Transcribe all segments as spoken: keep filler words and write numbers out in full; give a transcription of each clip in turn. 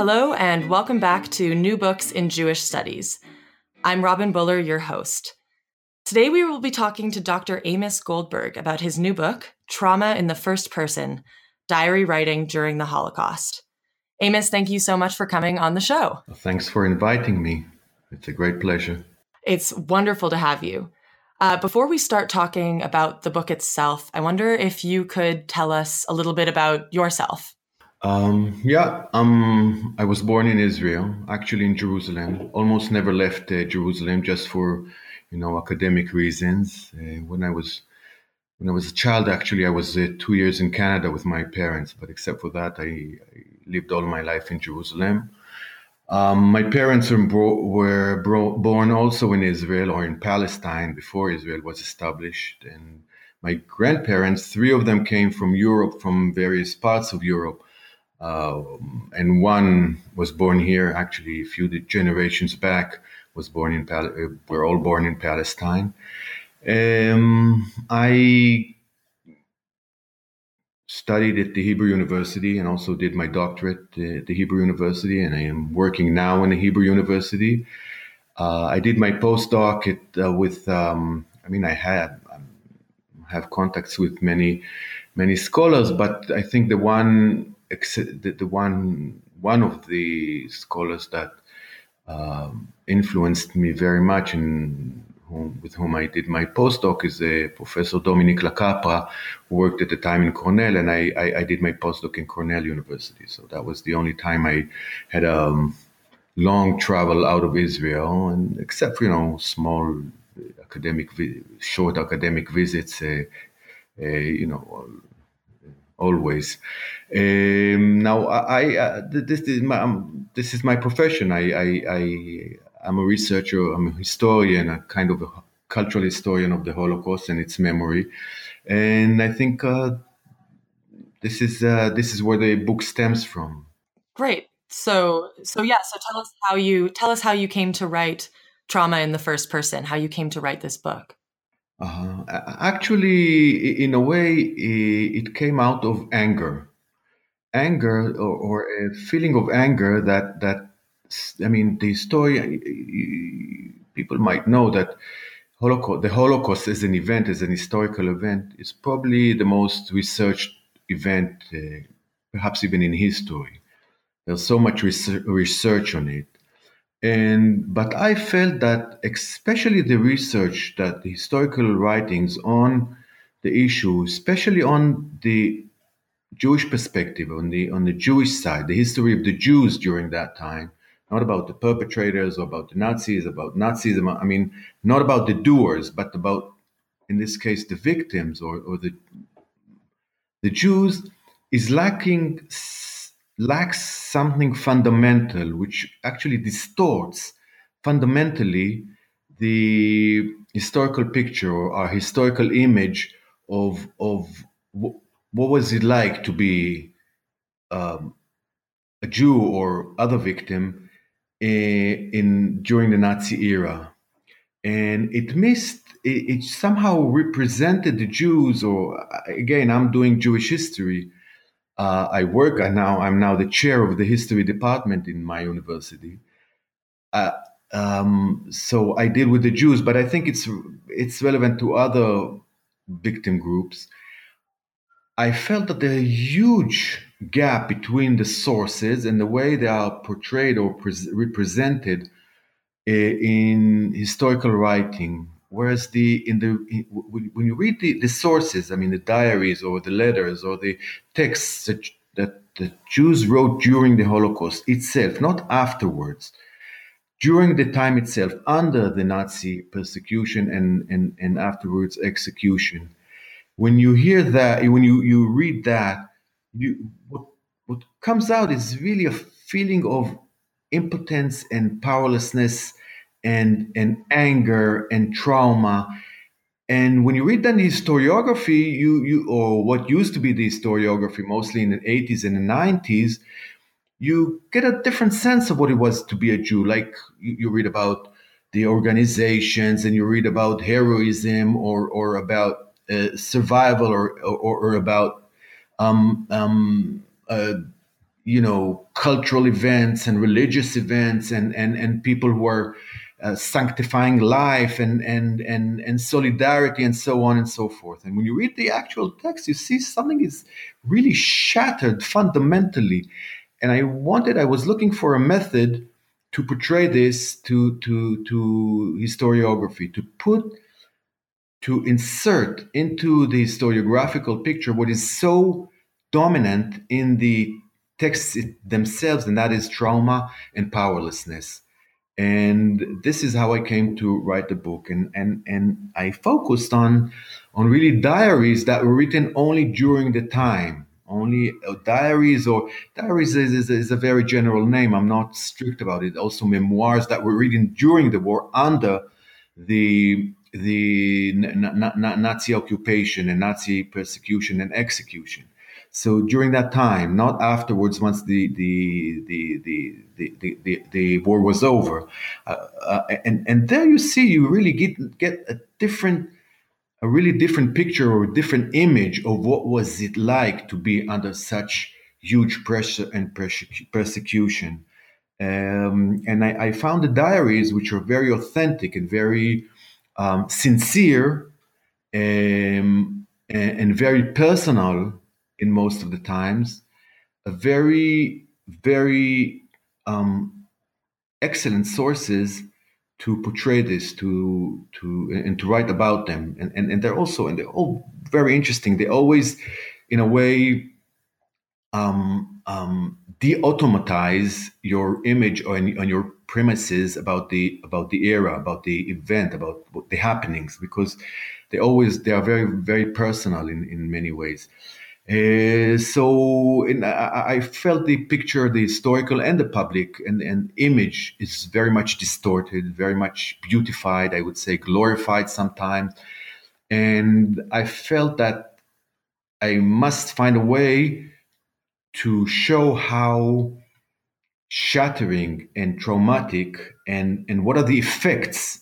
Hello, and welcome back to New Books in Jewish Studies. I'm Robin Buller, your host. Today we will be talking to Doctor Amos Goldberg about his new book, Trauma in the First Person, Diary Writing During the Holocaust. Amos, thank you so much for coming on the show. Thanks for inviting me. It's a great pleasure. It's wonderful to have you. Uh, before we start talking about the book itself, I wonder if you could tell us a little bit about yourself. Um, yeah, um, I was born in Israel, actually in Jerusalem. Almost never left uh, Jerusalem just for, you know, academic reasons. Uh, when I was when I was a child, actually, I was uh, two years in Canada with my parents. But except for that, I, I lived all my life in Jerusalem. Um, my parents were, bro- were bro- born also in Israel or in Palestine before Israel was established. And my grandparents, three of them came from Europe, from various parts of Europe. Uh, and one was born here, actually, a few generations back, was born in Pal- uh, we're all born in Palestine. Um, I studied at the Hebrew University and also did my doctorate at the Hebrew University, and I am working now in the Hebrew University. Uh, I did my postdoc at, uh, with, um, I mean, I had um, have contacts with many, many scholars, but I think the one The, the one one of the scholars that um, influenced me very much and whom, with whom I did my postdoc is uh, Professor Dominique Lacapra, who worked at the time in Cornell, and I, I, I did my postdoc in Cornell University. So that was the only time I had a um, long travel out of Israel, and except for, you know, small academic, short academic visits, uh, uh, you know, always. Um, now, I, uh, this is my um, this is my profession. I, I, I I'm a researcher. I'm a historian, a kind of a cultural historian of the Holocaust and its memory. And I think uh, this is uh, this is where the book stems from. Great. So, so yeah. So tell us how you tell us how you came to write Trauma in the First Person. How you came to write this book. Uh, actually, in a way, it came out of anger. Anger or, or a feeling of anger that that I mean the story, people might know that Holocaust the Holocaust as an event, as an historical event, is probably the most researched event, uh, perhaps even in history. There's so much research, research on it. And but I felt that especially the research, that the historical writings on the issue, especially on the Jewish perspective, on the on the Jewish side, the history of the Jews during that time, not about the perpetrators or about the Nazis, about Nazism. I mean, not about the doers, but about, in this case, the victims or, or the the Jews, is lacking lacks something fundamental, which actually distorts fundamentally the historical picture or our historical image of of what was it like to be um, a Jew or other victim in, in during the Nazi era, and it missed. It, it somehow represented the Jews. Or again, I'm doing Jewish history. Uh, I work and now. I'm now the chair of the history department in my university. Uh, um, so I deal with the Jews, but I think it's it's relevant to other victim groups. I felt that there's a huge gap between the sources and the way they are portrayed or pre- represented uh, in historical writing. Whereas the in the in, when you read the, the sources, I mean the diaries or the letters or the texts that, that the Jews wrote during the Holocaust itself, not afterwards, during the time itself, under the Nazi persecution and, and, and afterwards execution. When you hear that, when you, you read that, you what, what comes out is really a feeling of impotence and powerlessness and, and anger and trauma. And when you read then the historiography, you, you or what used to be the historiography, mostly in the eighties and the nineties, you get a different sense of what it was to be a Jew. Like you, you read about the organizations and you read about heroism or, or about uh, survival or, or, or about um, um, uh, you know, cultural events and religious events, and and and people who are uh, sanctifying life and and and and solidarity and so on and so forth. And when you read the actual text, you see something is really shattered fundamentally. And I wanted, I was looking for a method to portray this to to to historiography, to put to insert into the historiographical picture what is so dominant in the texts themselves, and that is trauma and powerlessness. And this is how I came to write the book. And and and I focused on on really diaries that were written only during the time. Only uh, diaries, or diaries is, is, is a very general name. I'm not strict about it. Also, memoirs that were written during the war under the the n- n- Nazi occupation and Nazi persecution and execution. So during that time, not afterwards, once the the the the the, the, the, the war was over, uh, uh, and and there you see, you really get get a different, a really different picture or a different image of what was it like to be under such huge pressure and persecu- persecution. Um, and I, I found the diaries, which are very authentic and very um, sincere, um, and, and very personal in most of the times, a very, very um, excellent sources to portray this, to to and to write about them, and and, and they're also, and they're all very interesting. They always, in a way, um, um, de-automatize your image on, on your premises about the about the era, about the event, about the happenings, because they always they are very very personal in, in many ways. Uh, so in, I, I felt the picture, the historical and the public and, and image is very much distorted, very much beautified, I would say glorified sometimes. And I felt that I must find a way to show how shattering and traumatic, and, and what are the effects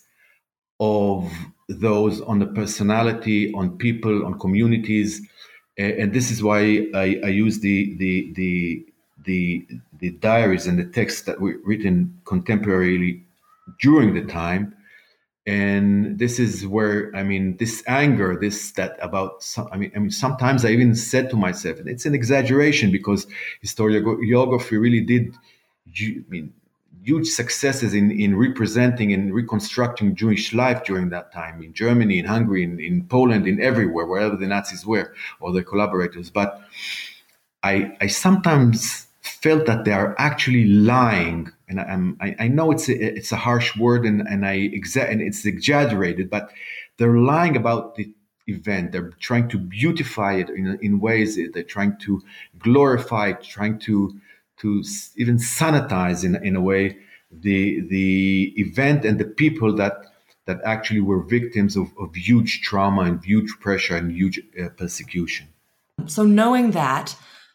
of those on the personality, on people, on communities. And this is why I, I use the, the, the, the, the diaries and the texts that were written contemporarily during the time. And this is where, I mean, this anger, this that about some, I mean, I mean, sometimes I even said to myself, and it's an exaggeration, because historiography really did, I mean, huge successes in, in representing and reconstructing Jewish life during that time in Germany, in Hungary, in, in Poland, in everywhere, wherever the Nazis were or their collaborators. But I, I sometimes felt that they are actually lying, and I'm, I, I know it's a, it's a harsh word, and and I exa- and it's exaggerated, but they're lying about the event. They're trying to beautify it in in ways. They're trying to glorify it, trying to to even sanitize in in a way the the event and the people that that actually were victims of, of huge trauma and huge pressure and huge uh, persecution. So knowing that,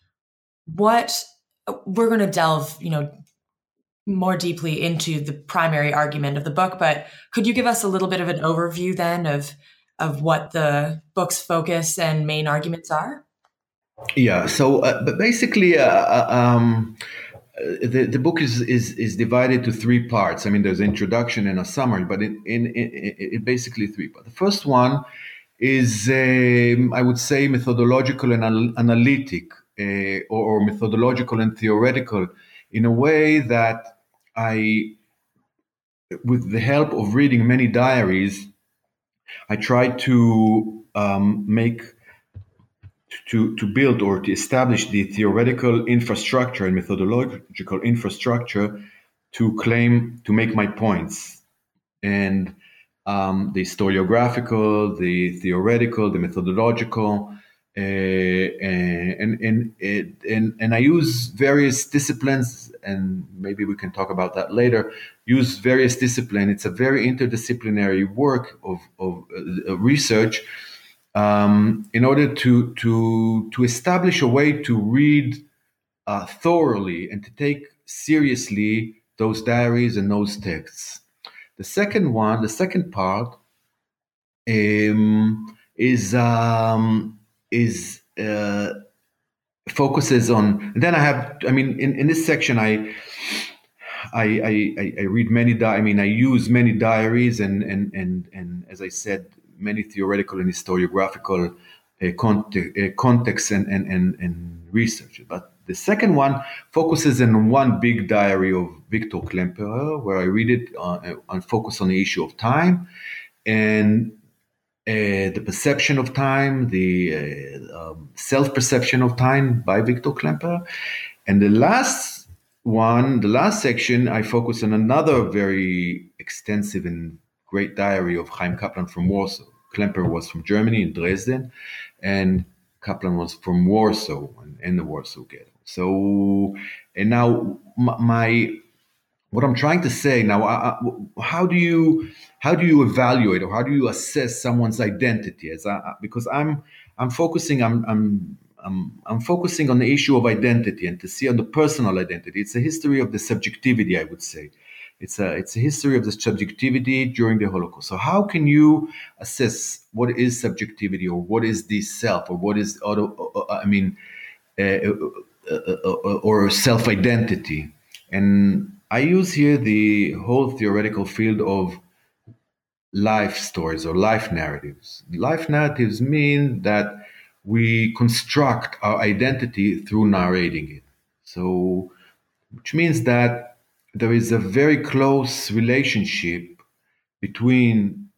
what we're going to delve, you know, more deeply into the primary argument of the book, but could you give us a little bit of an overview then of of what the book's focus and main arguments are? Yeah. So, uh, but basically, uh, um, the the book is, is is divided to three parts. I mean, there's an introduction and a summary, but in in, in, in basically three parts. The first one is, um, I would say, methodological and anal- analytic, uh, or, or methodological and theoretical, in a way that I, with the help of reading many diaries, I tried to um, make to, to build or to establish the theoretical infrastructure and methodological infrastructure to claim to make my points. And um, the historiographical, the theoretical, the methodological, uh, and, and, and, and, and I use various disciplines, and maybe we can talk about that later, use various disciplines. It's a very interdisciplinary work of, of uh, research, um, in order to, to, to establish a way to read uh, thoroughly and to take seriously those diaries and those texts. The second one, the second part, um, is um, is uh, focuses on. And then I have, I mean, in, in this section, I, I, I, I read many, di- I mean, I use many diaries and, and, and, and as I said, many theoretical and historiographical uh, context, uh, context and, and, and, and research. But the second one focuses on one big diary of Victor Klemperer, where I read it on, on focus on the issue of time and uh, the perception of time, the uh, um, self-perception of time by Victor Klemperer. And the last one, the last section, I focus on another very extensive and great diary of Chaim Kaplan from Warsaw. Klemperer was from Germany, in Dresden, and Kaplan was from Warsaw, in the Warsaw Ghetto. So, and now my, what I'm trying to say now, I, how do you how do you evaluate or how do you assess someone's identity? As I, because I'm I'm focusing I'm I'm I'm I'm focusing on the issue of identity and to see on the personal identity. It's a history of the subjectivity, I would say. It's a it's a history of the subjectivity during the Holocaust. So how can you assess what is subjectivity or what is the self or what is auto? I mean, uh, uh, uh, or self-identity? And I use here the whole theoretical field of life stories or life narratives. Life narratives mean that we construct our identity through narrating it. So, which means that there is a very close relationship between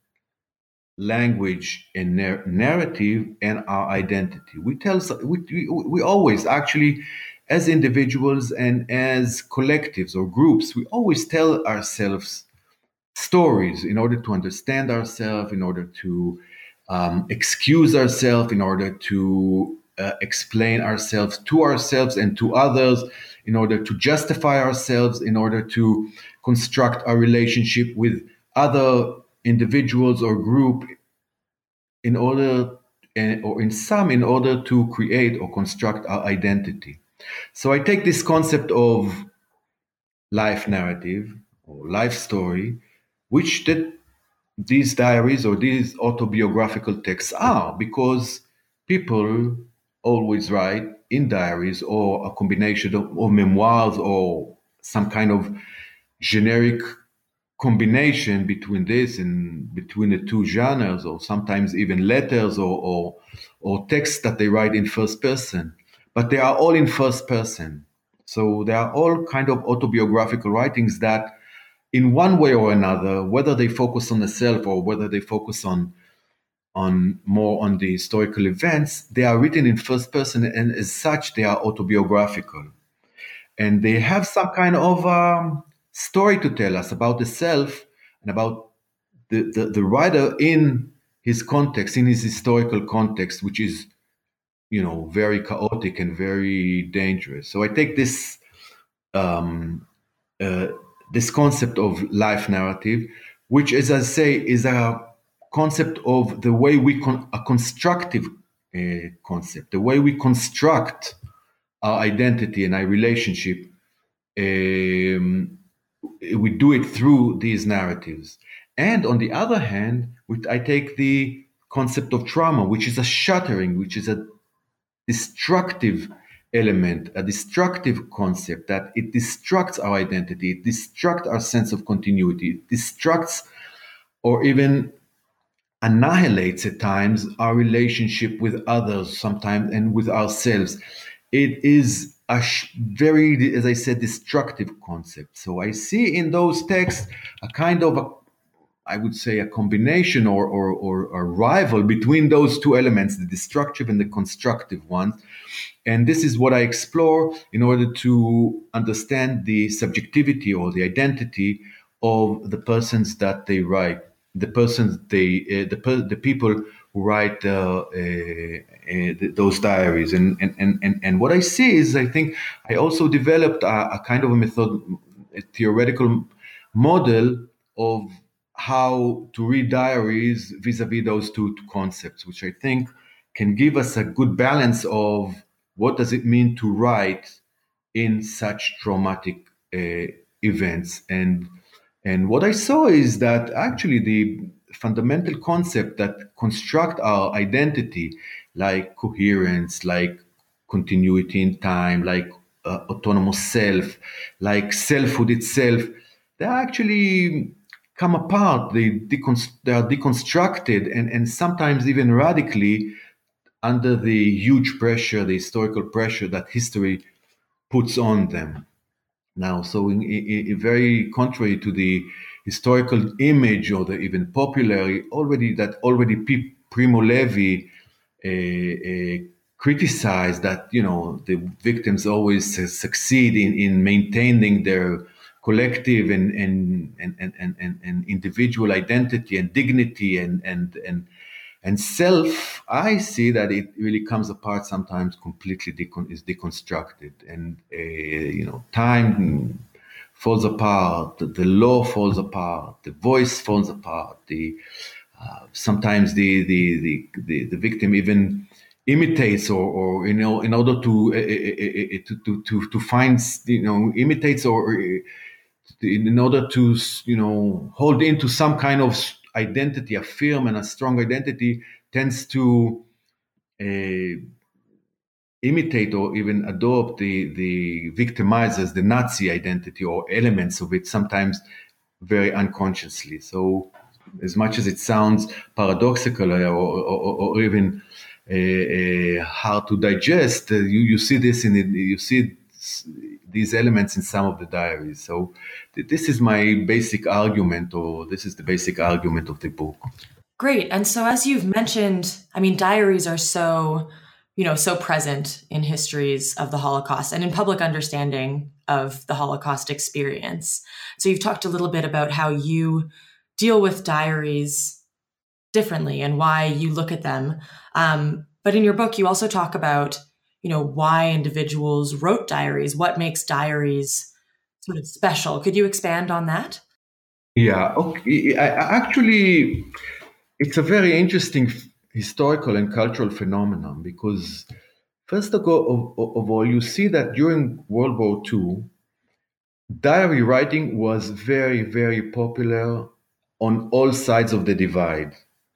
language and nar- narrative and our identity. We tell we, we, we always actually, as individuals and as collectives or groups, we always tell ourselves stories in order to understand ourselves, in order to um, excuse ourselves, in order to uh, explain ourselves to ourselves and to others, in order to justify ourselves, in order to construct our relationship with other individuals or group, in order, or in some, in order to create or construct our identity. So I take this concept of life narrative or life story, which that these diaries or these autobiographical texts are, because people always write in diaries or a combination of or memoirs or some kind of generic combination between this and between the two genres, or sometimes even letters or, or or texts that they write in first person, but they are all in first person. So they are all kind of autobiographical writings that, in one way or another, whether they focus on the self or whether they focus on on more on the historical events, they are written in first person, and as such, they are autobiographical, and they have some kind of um, story to tell us about the self and about the, the, the writer in his context, in his historical context, which is, you know, very chaotic and very dangerous. So I take this um, uh, this concept of life narrative, which, as I say, is a concept of the way we con- a constructive uh, concept, the way we construct our identity and our relationship. Um, we do it through these narratives. And on the other hand, I take the concept of trauma, which is a shattering, which is a destructive element, a destructive concept, that it destructs our identity, it destructs our sense of continuity, it destructs or even annihilates at times our relationship with others sometimes and with ourselves. It is a very, as I said, destructive concept. So I see in those texts a kind of a, I would say, a combination or, or, or a rival between those two elements, the destructive and the constructive ones. And this is what I explore in order to understand the subjectivity or the identity of the persons that they write, the persons they, uh, the the people who write uh, uh, uh, those diaries. And, and and and what I see is, I think I also developed a, a kind of a method, a theoretical model of how to read diaries vis-a-vis those two, two concepts, which I think can give us a good balance of what does it mean to write in such traumatic uh, events. And and what I saw is that actually the fundamental concept that construct our identity, like coherence, like continuity in time, like uh, autonomous self, like selfhood itself, they actually come apart. They, deconst- they are deconstructed, and, and sometimes even radically under the huge pressure, the historical pressure that history puts on them. Now, so in, in, in very contrary to the historical image or the even popular already that already P- Primo Levi uh, uh, criticized, that you know the victims always uh, succeed in, in maintaining their collective and and, and, and, and, and individual identity and dignity and and and and self. I see that it really comes apart sometimes, completely decon- is deconstructed, and uh, you know time falls apart, the, the law falls apart, the voice falls apart, the uh, sometimes the, the the, the the victim even imitates, or, or you know in order to, uh, uh, uh, to to to to find, you know imitates, or uh, in order to, you know hold into some kind of identity, a firm and a strong identity, tends to uh, imitate or even adopt the the victimizers, the Nazi identity or elements of it, sometimes very unconsciously. So, as much as it sounds paradoxical, or, or, or even uh, uh, hard to digest, uh, you you see this in it, you see these elements in some of the diaries. So, th- this is my basic argument, or this is the basic argument of the book. Great. And so, as you've mentioned, I mean, diaries are so, you know, so present in histories of the Holocaust and in public understanding of the Holocaust experience. So you've talked a little bit about how you deal with diaries differently and why you look at them. Um, but in your book, you also talk about, you know, why individuals wrote diaries, what makes diaries sort of special. Could you expand on that? Yeah, okay. I, I actually, it's a very interesting f- historical and cultural phenomenon, because, first of all, of, of all, you see that during World War Two, diary writing was very, very popular on all sides of the divide.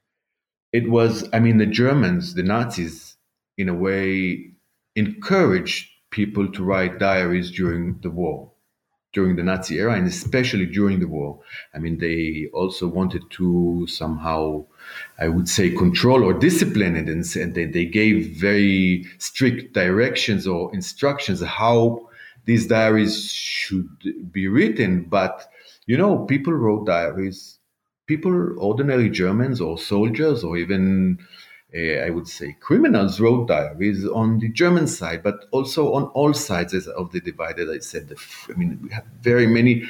It was, I mean, the Germans, the Nazis, in a way, encouraged people to write diaries during the war, during the Nazi era, and especially during the war. I mean, they also wanted to somehow, I would say, control or discipline it, and, and they, they gave very strict directions or instructions how these diaries should be written. But, you know, people wrote diaries. People, ordinary Germans or soldiers, or even uh, I would say criminals, wrote diaries on the German side, but also on all sides of the divide. As I said, the, I mean, we have very many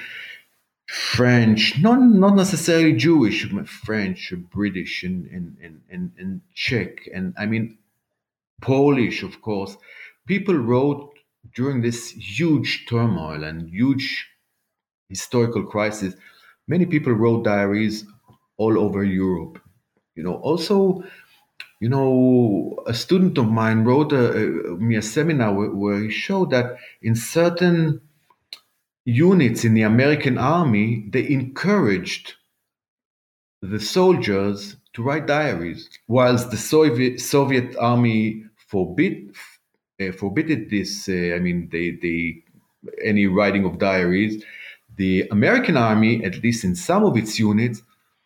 French, not not necessarily Jewish, but French, British, and and, and, and and Czech, and I mean Polish, of course. People wrote during this huge turmoil and huge historical crisis. Many people wrote diaries all over Europe. You know, also, you know, a student of mine wrote a, a, me a seminar where, where he showed that in certain units in the American army, they encouraged the soldiers to write diaries, whilst the Soviet Soviet army forbid uh, forbidded this. Uh, I mean, they they any writing of diaries. The American army, at least in some of its units,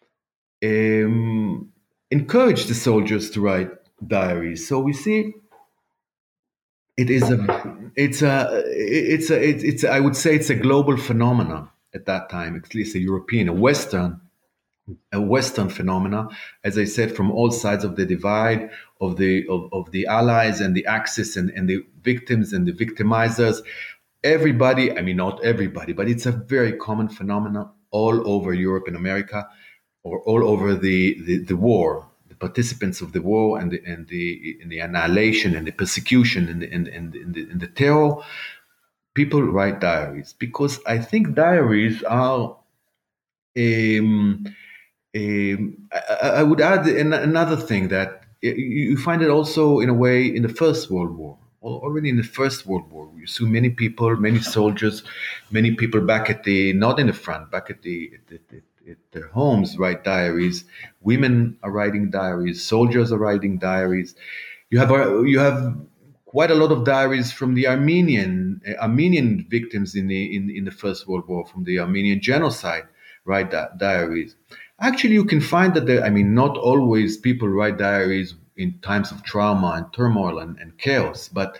um, encouraged the soldiers to write diaries. So we see it is a it's a it's a it's, it's I would say it's a global phenomenon at that time, at least a European, a Western a Western phenomena, as I said, from all sides of the divide, of the of, of the allies and the Axis, and, and the victims and the victimizers. Everybody, I mean, not everybody, but it's a very common phenomenon all over Europe and America, or all over the, the, the war, the participants of the war, and the and the in the annihilation and the persecution and the, and, and, and, the, and the terror. People write diaries because I think diaries are. Um, um, I, I would add an, another thing, that you you find it also in a way in the First World War. Al- Already in the First World War, you see many people, many soldiers, many people back at the, not in the front, back at the at, the, at their homes, write diaries. Women are writing diaries. Soldiers are writing diaries. You have a- you have quite a lot of diaries from the Armenian uh, Armenian victims in the in, in the First World War, from the Armenian genocide, write di- diaries. Actually, you can find that there, I mean, not always people write diaries in times of trauma and turmoil and, and chaos, but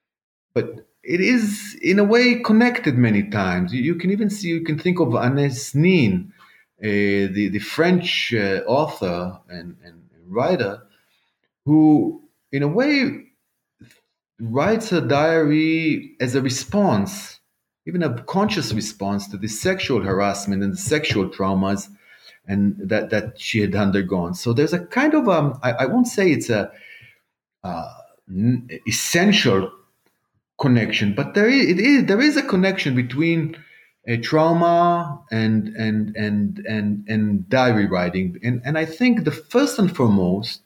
but it is in a way connected many times. You, you can even see, you can think of Agnès Nin, uh, the the French uh, author and, and writer, who in a way writes her diary as a response, even a conscious response to the sexual harassment and the sexual traumas and that, that she had undergone. So there's a kind of um, I, I won't say it's a uh, n- essential connection, but there is, it is there is a connection between a trauma and and and and and diary writing, and and I think the first and foremost,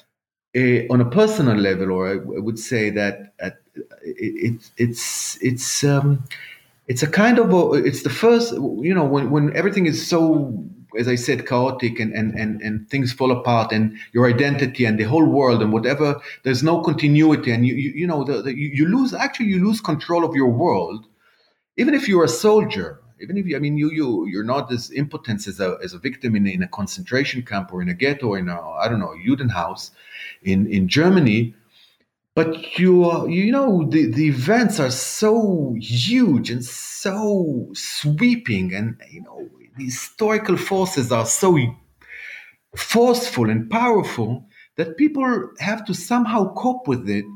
uh, on a personal level, or I would say that at, it, it, it's it's um, it's a kind of a, it's the first, you know, when when everything is so, as I said, chaotic, and and and and things fall apart, and your identity and the whole world and whatever, there's no continuity, and you you, you know the, the, you you lose actually you lose control of your world, even if you're a soldier. Even if you, I mean, you you you're not as impotent as a as a victim in, in a concentration camp or in a ghetto or in a, I don't know, Judenhaus in in Germany, but you are, you know, the the events are so huge and so sweeping, and you know the historical forces are so forceful and powerful that people have to somehow cope with it.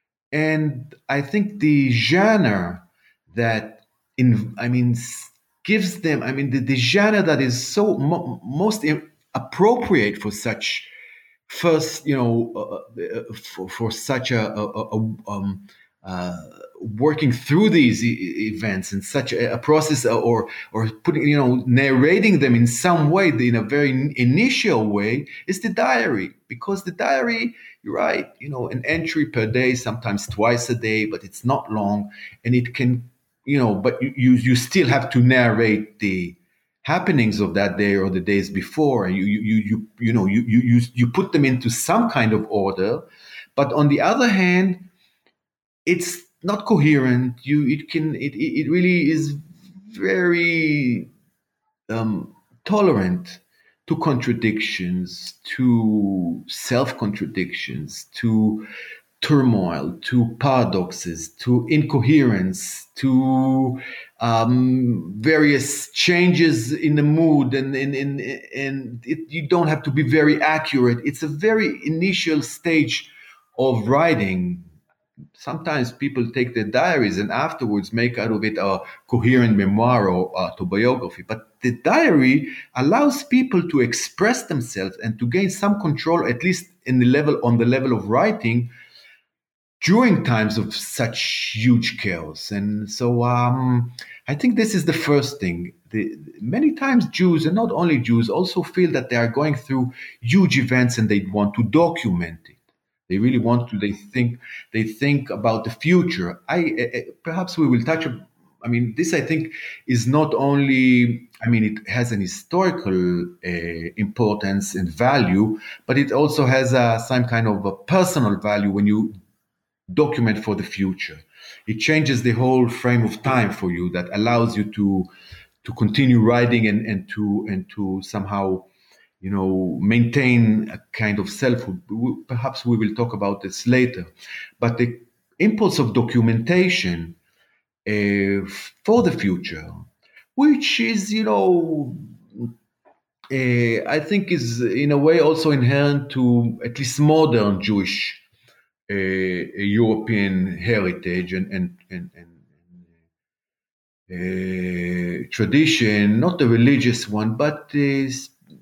And I think the genre that in I mean s- gives them, I mean the, the genre that is so mo- most im- appropriate for such first, you know, uh, uh, for, for such a, a, a, a um, uh, working through these e- events in such a, a process, uh, or or putting, you know, narrating them in some way, in a very n- initial way, is the diary. Because the diary, you're right, you know, an entry per day, sometimes twice a day, but it's not long, and it can, you know, but you you, you still have to narrate the happenings of that day or the days before, and you you you you, you know you, you you you put them into some kind of order. But on the other hand, it's not coherent. You it can it it it really is very um, tolerant to contradictions, to self contradictions, to turmoil, to paradoxes, to incoherence, to um, various changes in the mood, and and and, and it, you don't have to be very accurate. It's a very initial stage of writing. Sometimes people take their diaries and afterwards make out of it a coherent memoir or autobiography. But the diary allows people to express themselves and to gain some control, at least in the level on the level of writing, during times of such huge chaos. And so um, I think this is the first thing. The, many times Jews, and not only Jews, also feel that they are going through huge events and they want to document it. They really want to. They think. They think about the future. I uh, perhaps we will touch. I mean, this I think is not only. I mean, it has an historical uh, importance and value, but it also has a, some kind of a personal value when you document for the future. It changes the whole frame of time for you, that allows you to to continue writing, and, and to and to somehow, you know, maintain a kind of selfhood. W- Perhaps we will talk about this later. But the impulse of documentation uh, for the future, which is, you know, uh, I think is in a way also inherent to at least modern Jewish uh, European heritage and and and, and uh, tradition, not the religious one, but uh,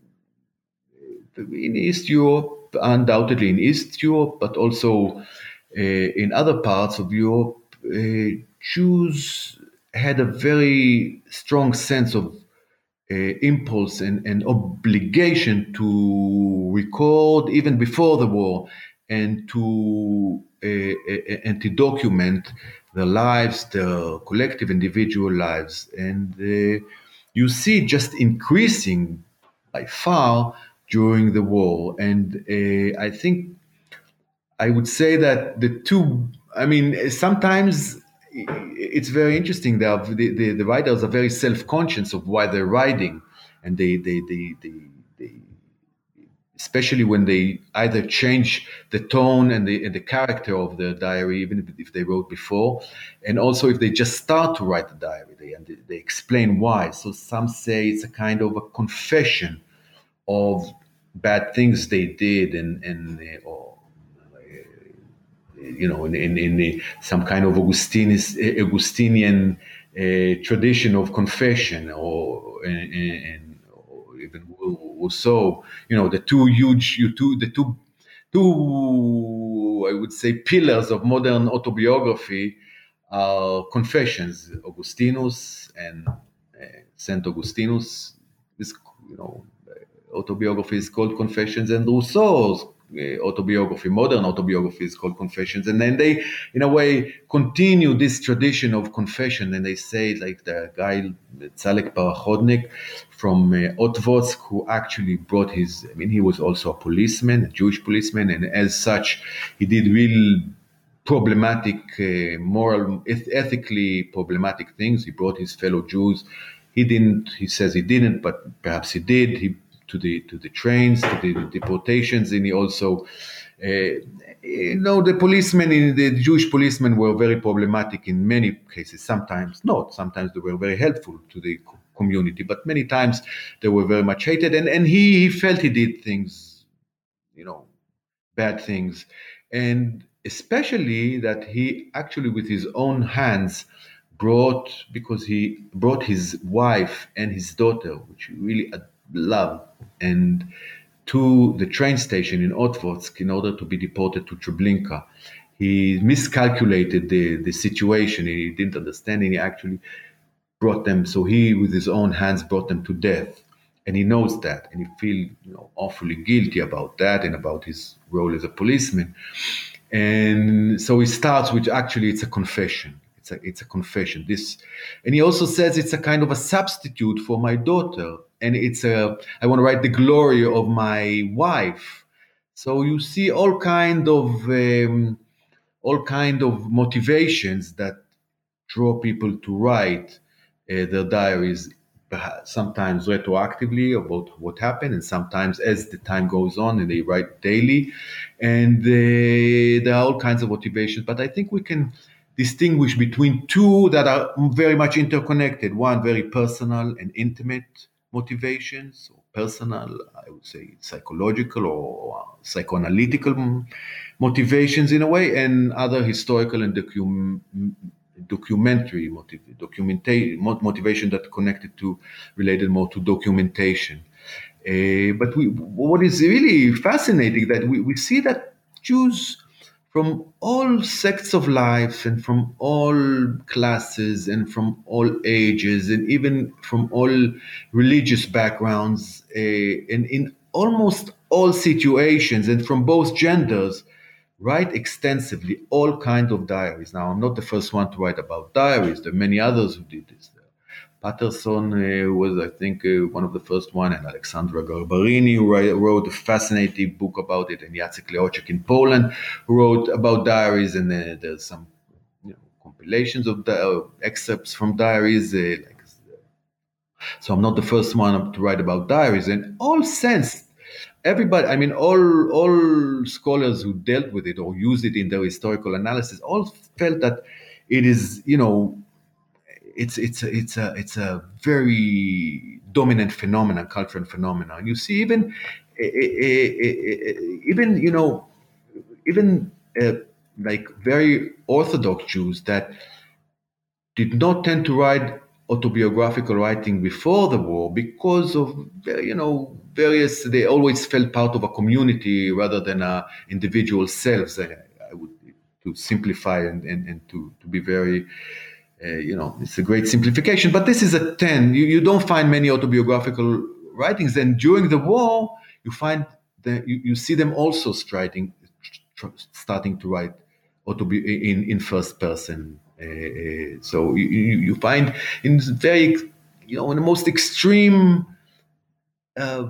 in East Europe, undoubtedly in East Europe, but also uh, in other parts of Europe, uh, Jews had a very strong sense of uh, impulse and, and obligation to record even before the war, and to uh, uh, and to document their lives, their collective individual lives, and uh, you see it just increasing by far during the war. And uh, I think I would say that the two, I mean, sometimes it's very interesting. They are, the, the, the writers are very self-conscious of why they're writing, and they they they they, they especially when they either change the tone and the, and the character of the diary, even if, if they wrote before, and also if they just start to write the diary, they, and they, they explain why. So some say it's a kind of a confession of bad things they did, and and uh, or uh, you know, in in, in the, some kind of Augustinus, Augustinian uh, tradition of confession, or and, and even Rousseau, you know, the two huge, you two, the two, two, I would say, pillars of modern autobiography are confessions. Augustinus and uh, Saint Augustinus, this, you know, autobiography is called Confessions, and Rousseau's uh, autobiography, modern autobiography, is called Confessions. And then they, in a way, continue this tradition of confession, and they say, like the guy Tzalek Parachodnik from uh, Otvotsk, who actually brought his, I mean, he was also a policeman, a Jewish policeman, and as such, he did real problematic, uh, moral, eth- ethically problematic things. He brought his fellow Jews. He didn't, he says he didn't, but perhaps he did. He to the to the trains, to the deportations, and he also, uh, you know, the policemen, the Jewish policemen were very problematic in many cases. Sometimes not. Sometimes they were very helpful to the community, but many times they were very much hated. And and he, he felt he did things, you know, bad things, and especially that he actually with his own hands brought, because he brought his wife and his daughter, which he really loved, and to the train station in Otvotsk in order to be deported to Treblinka. He miscalculated the, the situation. He didn't understand, and he actually brought them. So he, with his own hands, brought them to death. And he knows that, and he feels, you know, awfully guilty about that and about his role as a policeman. And so he starts with, actually, it's a confession. It's a, it's a confession. This, and he also says it's a kind of a substitute for my daughter, and it's a, I want to write the glory of my wife. So you see all kind of um, all kind of motivations that draw people to write uh, their diaries, sometimes retroactively about what happened, and sometimes as the time goes on, and they write daily, and they, there are all kinds of motivations. But I think we can distinguish between two that are very much interconnected. One, very personal and intimate motivations, or personal, I would say psychological or psychoanalytical motivations in a way, and other historical and docu- documentary motiv- documenta- motivation that connected to, related more to documentation. Uh, but we, what is really fascinating that we, we see that Jews from all sects of life and from all classes and from all ages and even from all religious backgrounds, uh, and in almost all situations and from both genders, write extensively all kinds of diaries. Now, I'm not the first one to write about diaries. There are many others who did this. Patterson uh, was, I think, uh, one of the first one, and Alexandra Garbarini, who write, wrote a fascinating book about it, and Jacek Leoczek in Poland, who wrote about diaries, and uh, there's some, you know, compilations of di- uh, excerpts from diaries. Uh, like, so I'm not the first one to write about diaries. In all sense, everybody, I mean, all all scholars who dealt with it or used it in their historical analysis all felt that it is, you know, it's it's a, it's a it's a very dominant phenomenon, cultural phenomenon. You see, even even you know, even uh, like very Orthodox Jews that did not tend to write autobiographical writing before the war because of, you know, various, they always felt part of a community rather than a individual selves. I, I would, to simplify and, and, and to, to be very, uh, you know, it's a great simplification, but this is a ten. You, you don't find many autobiographical writings. And during the war, you find that you, you see them also starting, starting to write autobi- in, in first person. Uh, so you, you find in very, you know, in the most extreme uh,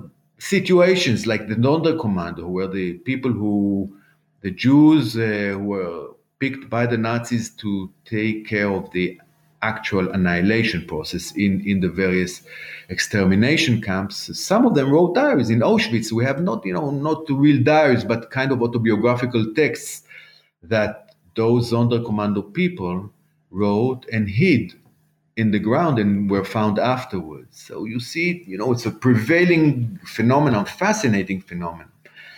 situations, like the Sonderkommando, where the people who, the Jews uh, who were picked by the Nazis to take care of the actual annihilation process in, in the various extermination camps. Some of them wrote diaries in Auschwitz. We have not, you know, not real diaries, but kind of autobiographical texts that those Sonderkommando people wrote and hid in the ground and were found afterwards. So you see, you know, it's a prevailing phenomenon, fascinating phenomenon.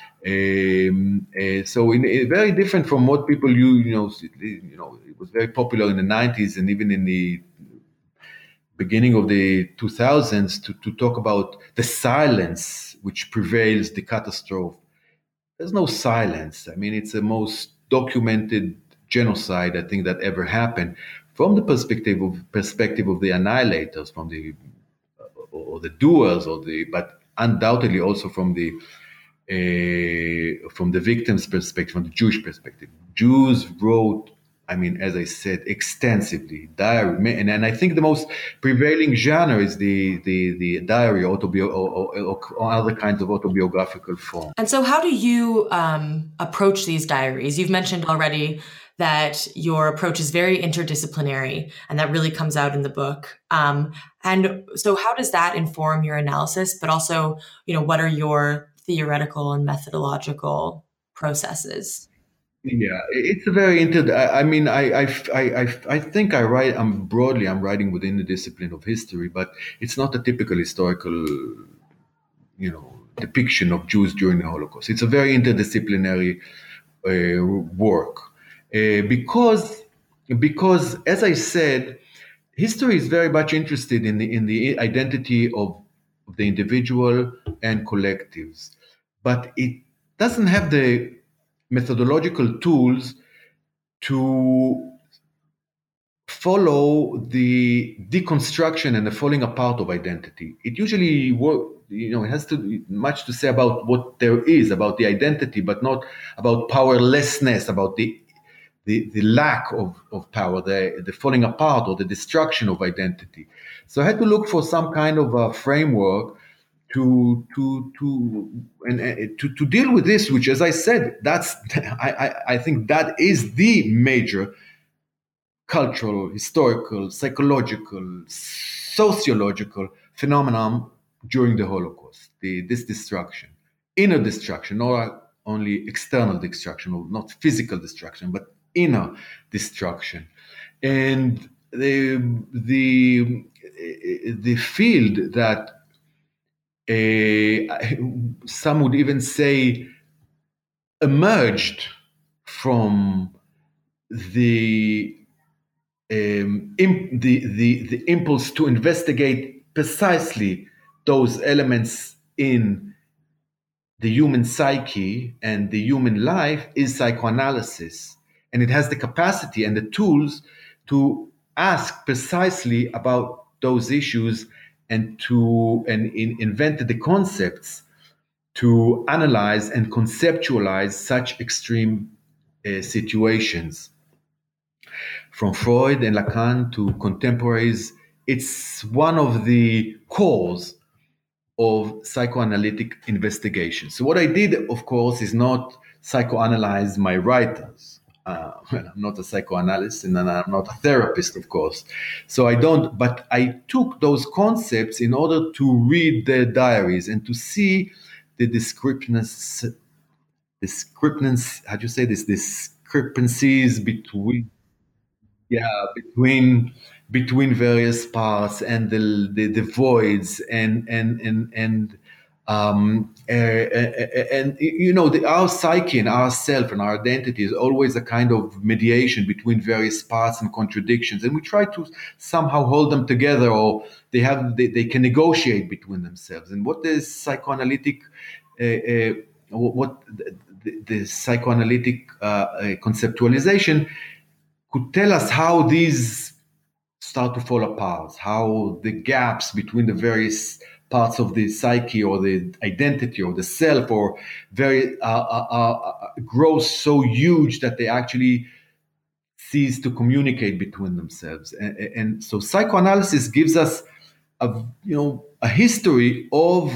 Um, uh, so in, in very different from what people you you know you know it was very popular in the nineties and even in the beginning of the two thousands to, to talk about the silence which prevails the catastrophe. There's no silence. I mean, it's the most documented genocide I think that ever happened from the perspective of perspective of the annihilators, from the or the doers, or the but undoubtedly also from the uh, from the victim's perspective, from the Jewish perspective. Jews wrote, I mean, as I said, extensively diary, and, and I think the most prevailing genre is the the, the diary, autobi- or, or, or other kinds of autobiographical form. And so, how do you um, approach these diaries? You've mentioned already that your approach is very interdisciplinary, and that really comes out in the book. Um, and so, how does that inform your analysis? But also, you know, what are your theoretical and methodological processes? Yeah, it's a very inter. I, I mean, I, I, I, I think I write. I'm broadly. I'm writing within the discipline of history, but it's not a typical historical, you know, depiction of Jews during the Holocaust. It's a very interdisciplinary uh, work uh, because because as I said, history is very much interested in the in the identity of, of the individual and collectives, but it doesn't have the methodological tools to follow the deconstruction and the falling apart of identity. It usually, you know, it has to much to say about what there is, about the identity, but not about powerlessness, about the the, the lack of, of power, the, the falling apart or the destruction of identity. So I had to look for some kind of a framework to to to and uh, to, to deal with this, which, as I said, that's I, I I think that is the major cultural, historical, psychological, sociological phenomenon during the Holocaust. The this destruction, inner destruction, not only external destruction, or not physical destruction, but inner destruction, and the the the field that. Uh, some would even say emerged from the um, imp- the, the the impulse to investigate precisely those elements in the human psyche and the human life is psychoanalysis, and it has the capacity and the tools to ask precisely about those issues and to and in, invented the concepts to analyze and conceptualize such extreme uh, situations. From Freud and Lacan to contemporaries, it's one of the cores of psychoanalytic investigation. So what I did, of course, is not psychoanalyze my writers. Uh, well, I'm not a psychoanalyst and I'm not a therapist, of course. So I don't, but I took those concepts in order to read their diaries and to see the discrepancies, discrepancies, how do you say this, discrepancies between, yeah, between between various parts and the the, the voids and and and and um uh, and you know the, our psyche and our self and our identity is always a kind of mediation between various parts and contradictions, and we try to somehow hold them together, or they have they, they can negotiate between themselves. And what the psychoanalytic uh, uh, what the, the, the psychoanalytic uh, uh, conceptualization could tell us how these start to fall apart, how the gaps between the various parts of the psyche or the identity or the self or very uh, uh, uh, grow so huge that they actually cease to communicate between themselves. And, and so psychoanalysis gives us a, you know, a history of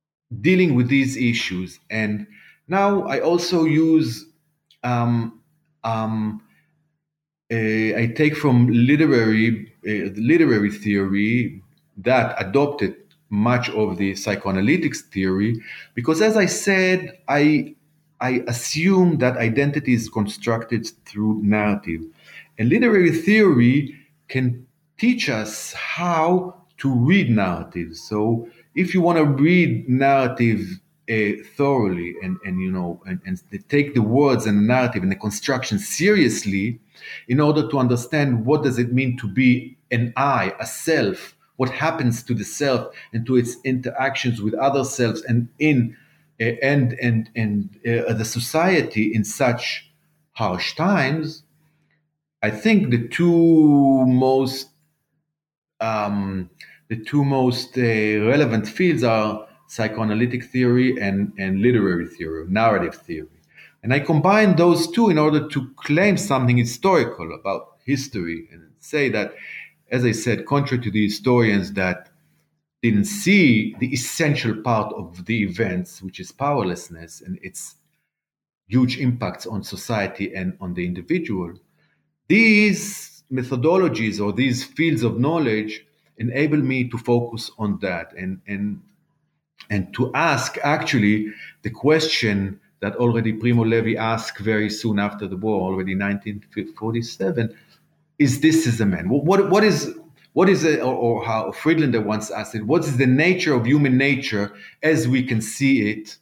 dealing with these issues. And now I also use um, um, uh, I take from literary uh, literary theory that adopted much of the psychoanalytic theory, because, as I said, I I assume that identity is constructed through narrative, and literary theory can teach us how to read narrative. So, if you want to read narrative uh, thoroughly and and you know and, and take the words and the narrative and the construction seriously, in order to understand what does it mean to be an I, a self, what happens to the self and to its interactions with other selves and in uh, and and and uh, the society in such harsh times. I think the two most um, the two most uh, relevant fields are psychoanalytic theory and, and literary theory, narrative theory. And I combine those two in order to claim something historical about history and say that, as I said, contrary to the historians that didn't see the essential part of the events, which is powerlessness and its huge impacts on society and on the individual, these methodologies or these fields of knowledge enable me to focus on that and and and to ask actually the question that already Primo Levi asked very soon after the war, already nineteen forty-seven: Is this is a man? What what is what is it, or, or how Friedlander once asked it? What is the nature of human nature as we can see it?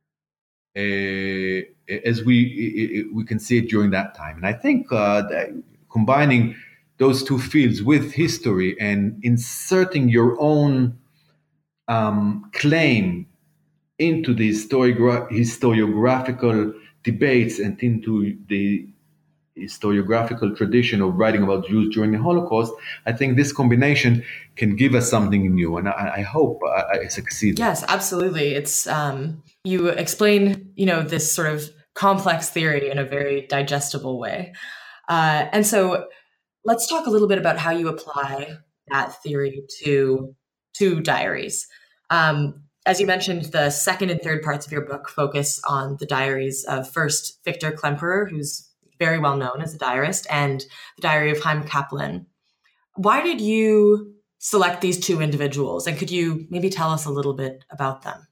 Uh, as we we can see it during that time, and I think uh, that combining those two fields with history and inserting your own um, claim into the historiogra- historiographical debates and into the historiographical tradition of writing about Jews during the Holocaust, I think this combination can give us something new, and I, I hope I, I succeed. Yes, absolutely. It's um, you explain, you know, this sort of complex theory in a very digestible way, uh, and so let's talk a little bit about how you apply that theory to to diaries. Um, as you mentioned, the second and third parts of your book focus on the diaries of first Victor Klemperer, who's very well known as a diarist, and the diary of Chaim Kaplan. Why did you select these two individuals? And could you maybe tell us a little bit about them?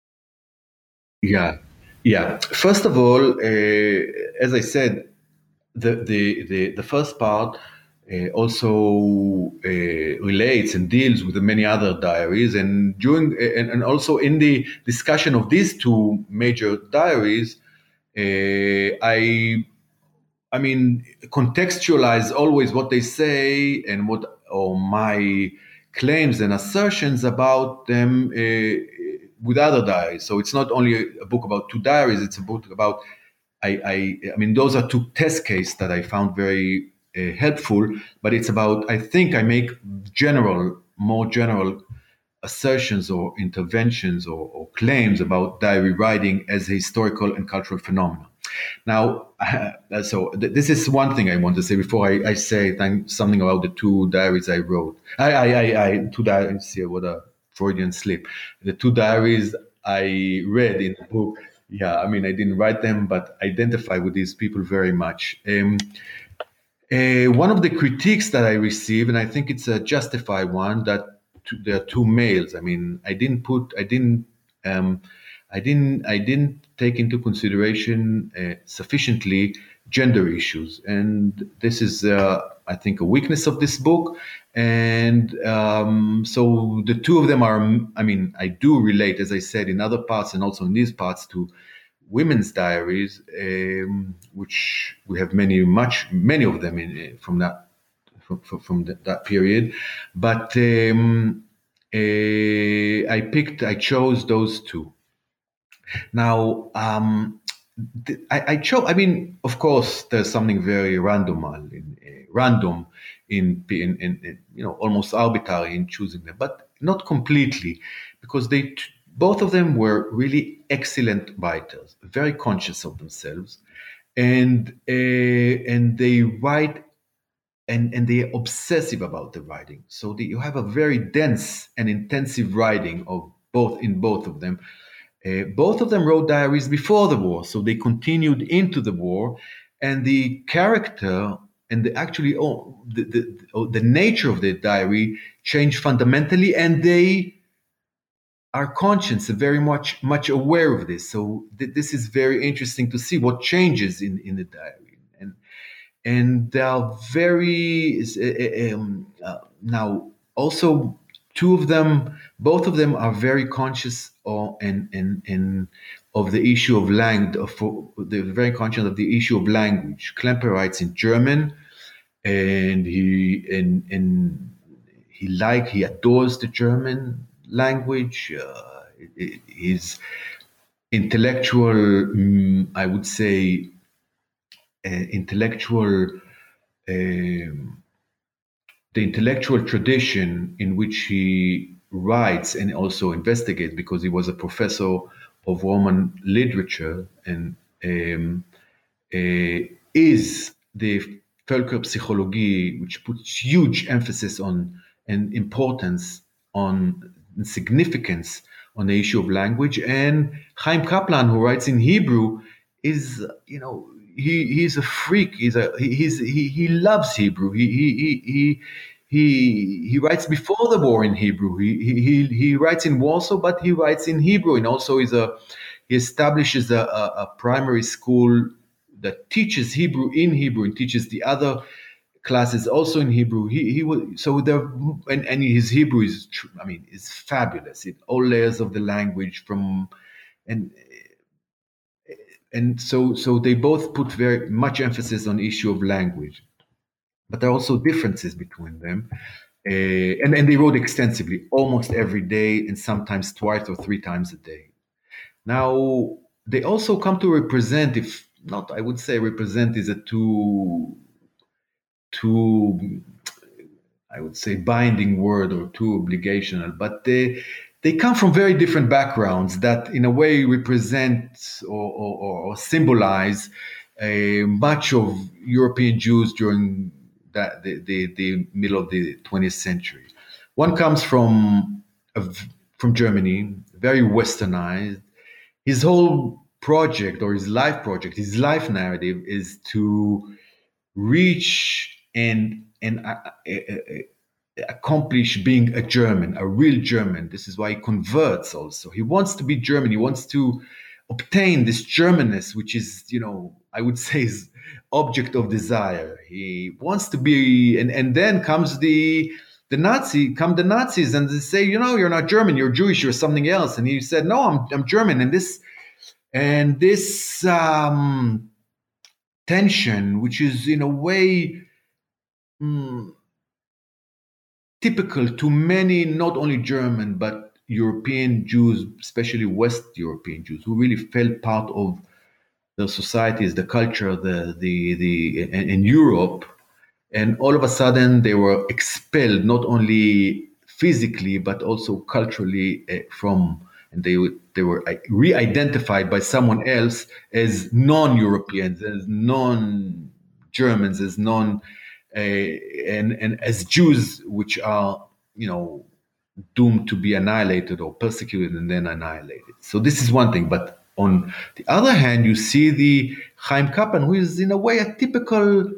Yeah, yeah. First of all, uh, as I said, the the the, the first part uh, also uh, relates and deals with the many other diaries, and during and, and also in the discussion of these two major diaries, uh, I I mean contextualize always what they say and what or my claims and assertions about them uh, with other diaries. So it's not only a book about two diaries; it's a book about I, I, I mean, those are two test cases that I found very uh, helpful, but it's about, I think I make general, more general assertions or interventions or, or claims about diary writing as a historical and cultural phenomenon. Now, uh, so th- this is one thing I want to say before I, I say th- something about the two diaries I wrote. I, I, I, I two diaries here, what a Freudian slip. The two diaries I read in the book. Yeah, I mean, I didn't write them, but identify with these people very much. Um, uh, one of the critiques that I receive, and I think it's a justified one, that t- there are two males. I mean, I didn't put, I didn't, um, I didn't, I didn't take into consideration uh, sufficiently gender issues, and this is, uh, I think, a weakness of this book. And um, so the two of them are, I mean, I do relate, as I said, in other parts and also in these parts, to women's diaries, um, which we have many, much, many of them in, from that from, from that, that period. But um, uh, I picked, I chose those two. Now, um, th- I, I chose. I mean, of course, there's something very random, in, uh, random in, in, in, in, you know, almost arbitrary in choosing them, but not completely, because they t- both of them were really excellent writers, very conscious of themselves, and uh, and they write and and they are obsessive about the writing. So the, you have a very dense and intensive writing of both in both of them. Uh, both of them wrote diaries before the war, so they continued into the war, and the character and the actually oh, the, the, oh, the nature of the diary change fundamentally, and they are conscious and very much much aware of this. So th- this is very interesting to see what changes in, in the diary. And and they are very uh, um, uh, now also two of them, both of them are very conscious of and and and of the issue of language. Of, they're very conscious of the issue of language. Klemperer writes in German, and he and and he like he adores the German language. Uh, it, it, his intellectual, mm, I would say, uh, intellectual, um, the intellectual tradition in which he writes and also investigates, because he was a professor of Roman literature, and um, uh, is the Völkerpsychologie, which puts huge emphasis on and importance on significance on the issue of language. And Chaim Kaplan, who writes in Hebrew, is, you know, he he's a freak. He's a he's he he loves Hebrew. He he he he he, he writes before the war in Hebrew. He, he he writes in Warsaw, but he writes in Hebrew, and also is a he establishes a, a, a primary school that teaches Hebrew in Hebrew and teaches the other classes also in Hebrew. He he was so there, and, and his Hebrew is, I mean, is fabulous in all layers of the language. From and and so so they both put very much emphasis on the issue of language, but there are also differences between them. Uh, and, and they wrote extensively, almost every day, and sometimes twice or three times a day. Now, they also come to represent, if not, I would say represent is a too, too, I would say binding word, or too obligational, but they, they come from very different backgrounds that in a way represent or, or, or symbolize uh, much of European Jews during that the, the, the middle of the twentieth century. One comes from a, from Germany, very westernized. His whole project, or his life project, his life narrative, is to reach and and uh, uh, uh, accomplish being a German, a real German. This is why he converts also. He wants to be German. He wants to obtain this Germanness, which is, you know, I would say his object of desire. He wants to be, and, and then comes the the Nazi, come the Nazis, and they say, you know, you're not German, you're Jewish, you're something else. And he said, no, I'm I'm German. And this and this um, tension, which is in a way mm, typical to many, not only German, but European Jews, especially West European Jews, who really felt part of the societies, the culture, the the the in, in Europe, and all of a sudden they were expelled, not only physically but also culturally uh, from, and they they were re-identified by someone else as non-Europeans, as non-Germans, as non uh, and and as Jews, which are, you know, doomed to be annihilated or persecuted and then annihilated. So this is one thing. But on the other hand, you see the Chaim Kaplan, who is in a way a typical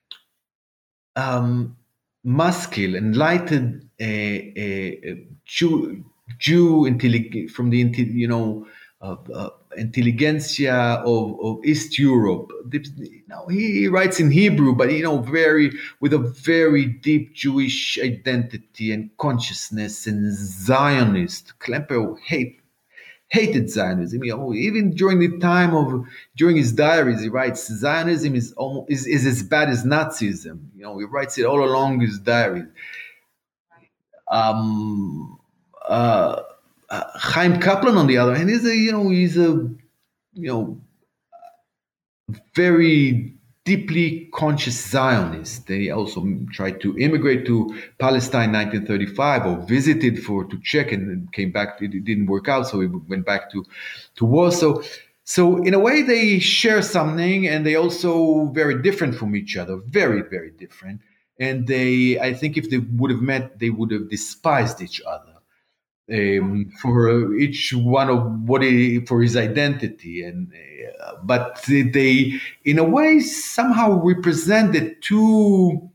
um, masculine, enlightened uh, uh, Jew, Jew intellig- from the, you know, uh, uh, intelligentsia of, of East Europe. You know, he writes in Hebrew, but, you know, very with a very deep Jewish identity and consciousness, and Zionist. Klemperer hate hated Zionism. You know, even during the time of during his diaries, he writes Zionism is almost is, is as bad as Nazism. You know, he writes it all along his diaries. Um, uh, uh, Chaim Kaplan, on the other hand, is a you know he's a you know very deeply conscious Zionist. They also tried to immigrate to Palestine in nineteen thirty-five, or visited for to check, and came back. It didn't work out, so he went back to to Warsaw. So in a way, they share something, and they also very different from each other, very very different. And they, I think, if they would have met, they would have despised each other. um, for each one of what he, for his identity, and uh, but they, in a way, somehow represent the two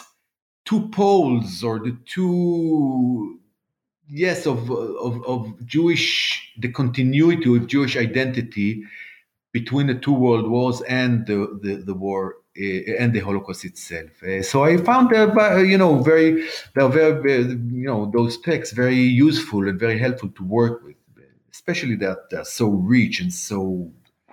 two poles or the two yes of of, of Jewish the continuity of Jewish identity between the two world wars and the the, the war uh, and the Holocaust itself. Uh, so I found uh, you know very they're very, very you know those texts very useful and very helpful to work with, especially that they're so rich and so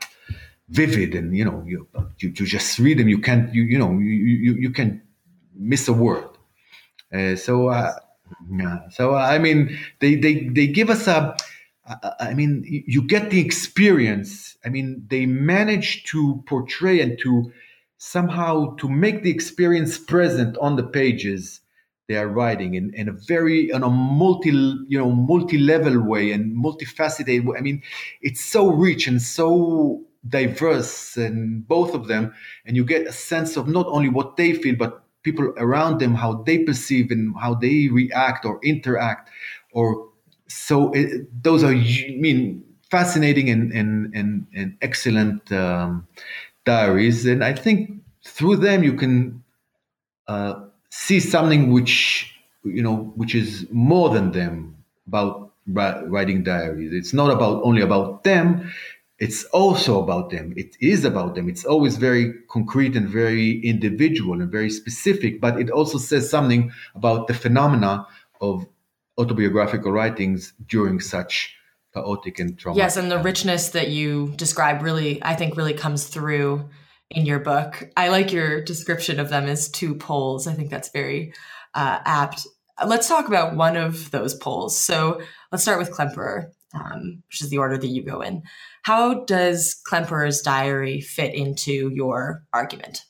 vivid, and you know you you, you just read them, you can't you you know you you, you can miss a word. Uh, so, uh, yeah. So I mean, they they they give us a. I mean, you get the experience. I mean, they manage to portray and to somehow to make the experience present on the pages they are writing in, in a very in a multi you know multi-level way and multifaceted way. I mean, it's so rich and so diverse, and both of them, and you get a sense of not only what they feel, but people around them, how they perceive and how they react or interact, or so it, those are, I mean, fascinating and and and, and excellent um, diaries, and I think through them you can uh, see something which you know which is more than them about writing diaries. It's not about only about them. It's also about them. It is about them. It's always very concrete and very individual and very specific, but it also says something about the phenomena of autobiographical writings during such chaotic and traumatic. Yes, and the richness that you describe really, I think, really comes through in your book. I like your description of them as two poles. I think that's very uh, apt. Let's talk about one of those poles. So let's start with Klemperer, um, which is the order that you go in. How does Klemperer's diary fit into your argument?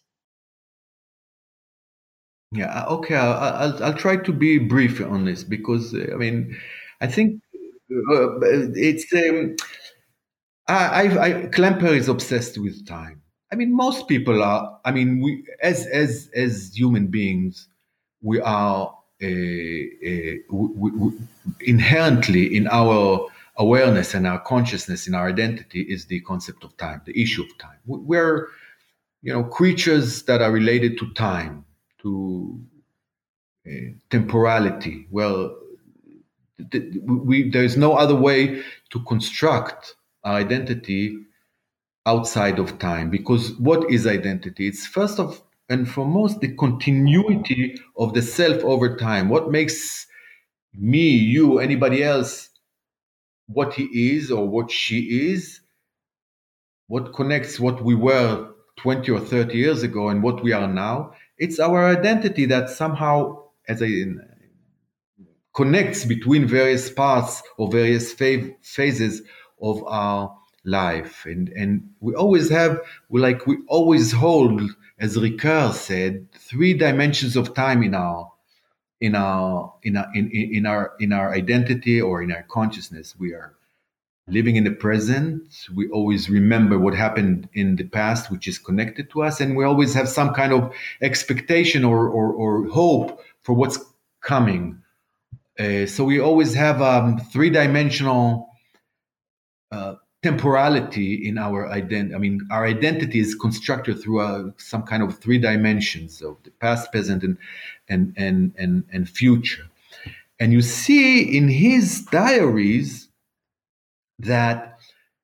Yeah, okay. I'll, I'll, I'll try to be brief on this because, uh, I mean, I think uh, it's, um, I, I, I, Klemperer is obsessed with time. I mean, most people are, I mean, we, as, as, as human beings, we are uh, uh, we, we, inherently in our awareness and our consciousness, in our identity, is the concept of time, the issue of time. We're, you know, creatures that are related to time, to uh, temporality. Well, th- we, there's no other way to construct our identity outside of time, because what is identity? It's first of and foremost the continuity of the self over time. What makes me, you, anybody else what he is or what she is, what connects what we were twenty or thirty years ago and what we are now. It's our identity that somehow, as I connects between various parts or various fa- phases of our life, and and we always have we like we always hold, as Ricard said, three dimensions of time in our in our in our in, in our in our identity or in our consciousness. We are living in the present. We always remember what happened in the past, which is connected to us, and we always have some kind of expectation or or, or hope for what's coming. Uh, so we always have um, three-dimensional uh, temporality in our identity. I mean, our identity is constructed through uh, some kind of three dimensions of the past, present, and and and and, and future. And you see in his diaries that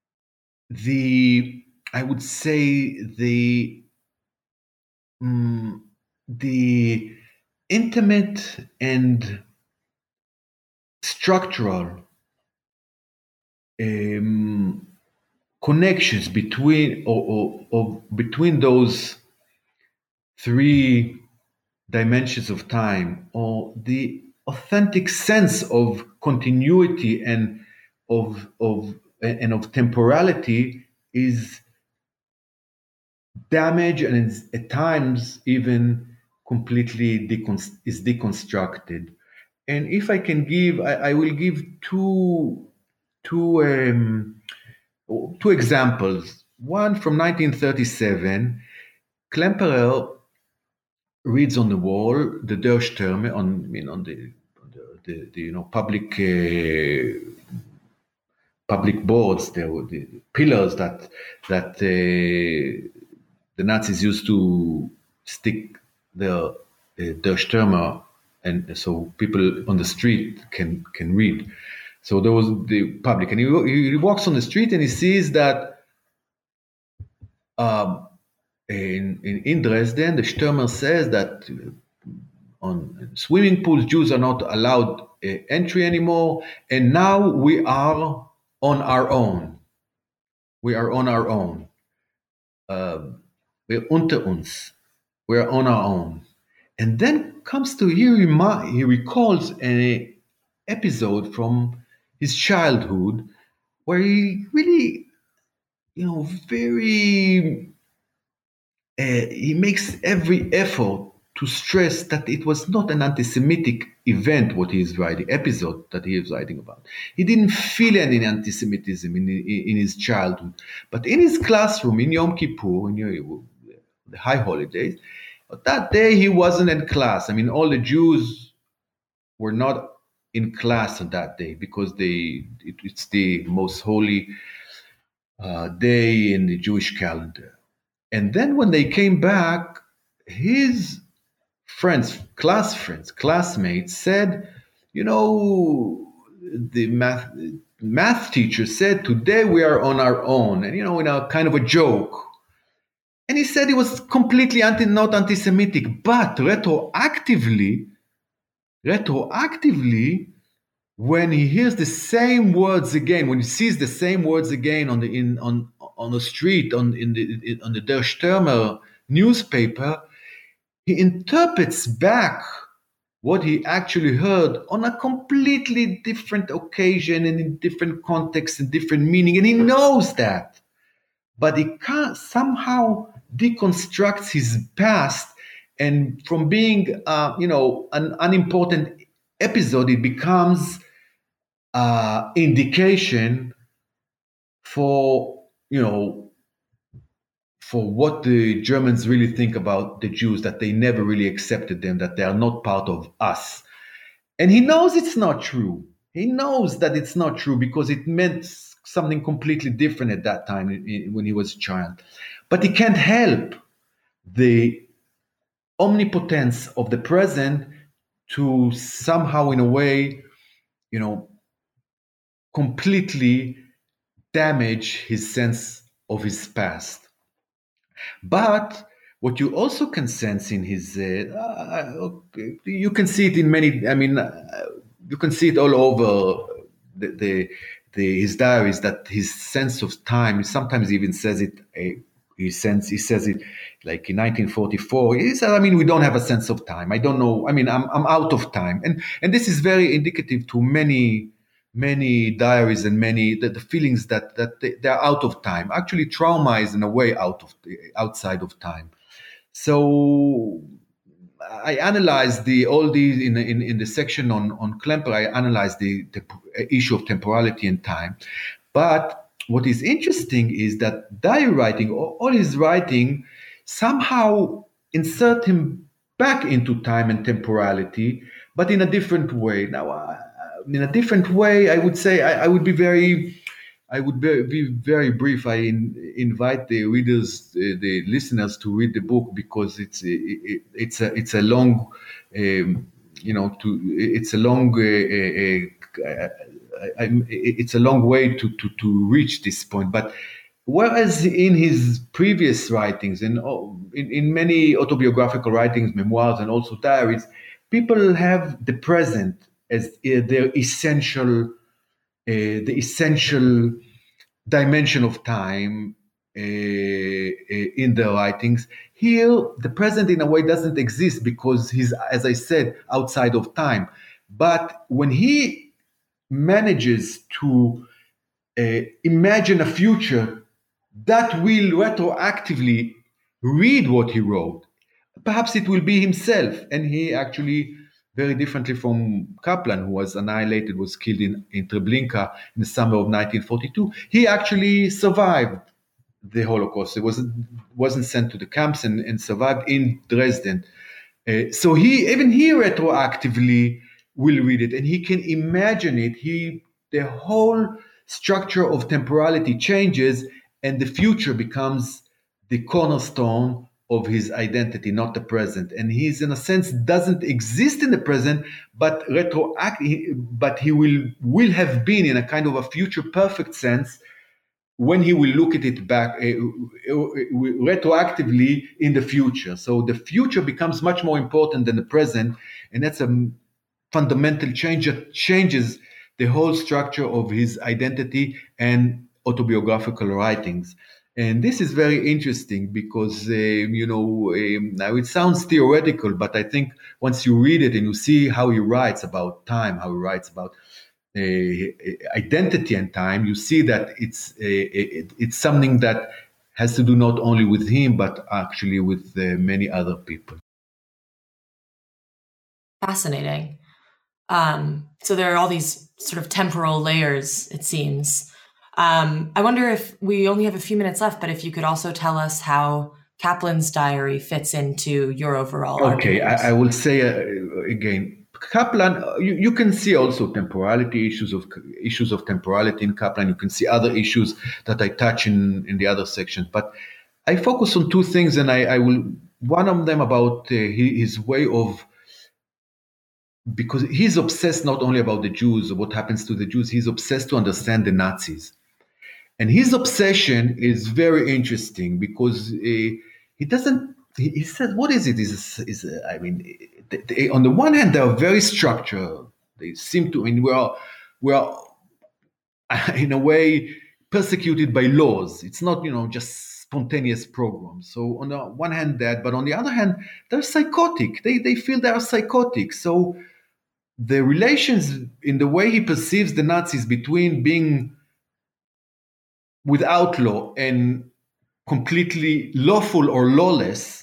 the I would say the um, the intimate and structural um, connections between or, or, or between those three dimensions of time, or the authentic sense of continuity and of of and of temporality, is damaged and is at times even completely decon- is deconstructed. And if I can give, I, I will give two two um, two examples. One from nineteen thirty-seven, Klemperer reads on the wall the Der Stürme on, I mean, on the, on the the, the you know public uh, public boards, there were the pillars that that uh, the Nazis used to stick the uh, Der Stürmer, and so people on the street can can read. So there was the public, and he, he walks on the street and he sees that um, in, in in Dresden, the Stürmer says that on swimming pools, Jews are not allowed uh, entry anymore, and now we are on our own. We are on our own. Uh, we're unter uns. We're on our own. And then comes to here, he recalls an episode from his childhood where he really, you know, very, uh, he makes every effort to stress that it was not an anti-Semitic event, what he is writing, episode that he is writing about. He didn't feel any anti-Semitism in, in his childhood. But in his classroom, in Yom Kippur, in the high holidays, that day he wasn't in class. I mean, all the Jews were not in class on that day because they it, it's the most holy uh, day in the Jewish calendar. And then when they came back, his friends, class friends, classmates said, you know, the math math teacher said, today we are on our own, and you know, in a kind of a joke. And he said he was completely anti, not anti-Semitic, but retroactively, retroactively, when he hears the same words again, when he sees the same words again on the in on on the street, on in the on the Der Stürmer newspaper, he interprets back what he actually heard on a completely different occasion and in different context and different meaning, and he knows that, but he can't somehow deconstructs his past, and from being, uh, you know, an unimportant episode, it becomes uh, indication for, you know, for what the Germans really think about the Jews, that they never really accepted them, that they are not part of us. And he knows it's not true. He knows that it's not true because it meant something completely different at that time when he was a child. But he can't help the omnipotence of the present to somehow, in a way, you know, completely damage his sense of his past. But what you also can sense in his, uh, uh, you can see it in many, I mean, uh, you can see it all over the, the, the his diaries, that his sense of time, sometimes he even says it, uh, he, sense, he says it like in nineteen forty-four, he said, I mean, we don't have a sense of time. I don't know, I mean, I'm, I'm out of time. And, and this is very indicative to many many diaries and many the, the feelings that that they, they're out of time. Actually, trauma is in a way out of outside of time. So I analyzed the all these in in, in the section on on Klemperer. I analyzed the, the issue of temporality and time. But what is interesting is that diary writing, all his writing, somehow insert him back into time and temporality, but in a different way. Now. I, In a different way, I would say I, I would be very, I would be, be very brief. I in, invite the readers, uh, the listeners, to read the book because it's it, it's a it's a long, um, you know, to it's a long, uh, uh, I, I, it's a long way to to to reach this point. But whereas in his previous writings and in, in many autobiographical writings, memoirs, and also diaries, people have the present as uh, their essential, uh, the essential dimension of time uh, uh, in their writings. Here, the present in a way doesn't exist because he's, as I said, outside of time. But when he manages to uh, imagine a future that will retroactively read what he wrote, perhaps it will be himself, and he actually, very differently from Kaplan, who was annihilated, was killed in, in Treblinka in the summer of nineteen forty-two. He actually survived the Holocaust. He wasn't, wasn't sent to the camps and, and survived in Dresden. Uh, so he, even he retroactively will read it, and he can imagine it. He the whole structure of temporality changes, and the future becomes the cornerstone of his identity, not the present. And he's, in a sense, doesn't exist in the present, but retroact, but he will will have been in a kind of a future perfect sense when he will look at it back uh, retroactively in the future. So the future becomes much more important than the present, and that's a fundamental change that changes the whole structure of his identity and autobiographical writings. And this is very interesting because, uh, you know, um, now it sounds theoretical, but I think once you read it and you see how he writes about time, how he writes about uh, identity and time, you see that it's uh, it, it's something that has to do not only with him, but actually with uh, many other people. Fascinating. Um, so there are all these sort of temporal layers, it seems. Um, I wonder if we only have a few minutes left, but if you could also tell us how Kaplan's diary fits into your overall okay, argument. I, I will say uh, again, Kaplan. You, you can see also temporality issues of issues of temporality in Kaplan. You can see other issues that I touch in in the other sections, but I focus on two things, and I, I will one of them about uh, his way of. Because he's obsessed not only about the Jews or what happens to the Jews, he's obsessed to understand the Nazis. And his obsession is very interesting because uh, he doesn't, he, he says, what is it? Is, is uh, I mean, they, they, on the one hand, they are very structured. They seem to, I mean, we are, we are in a way persecuted by laws. It's not, you know, just spontaneous programs. So on the one hand, that, but on the other hand, they're psychotic. They, they feel they are psychotic. So the relations in the way he perceives the Nazis between being without law and completely lawful or lawless,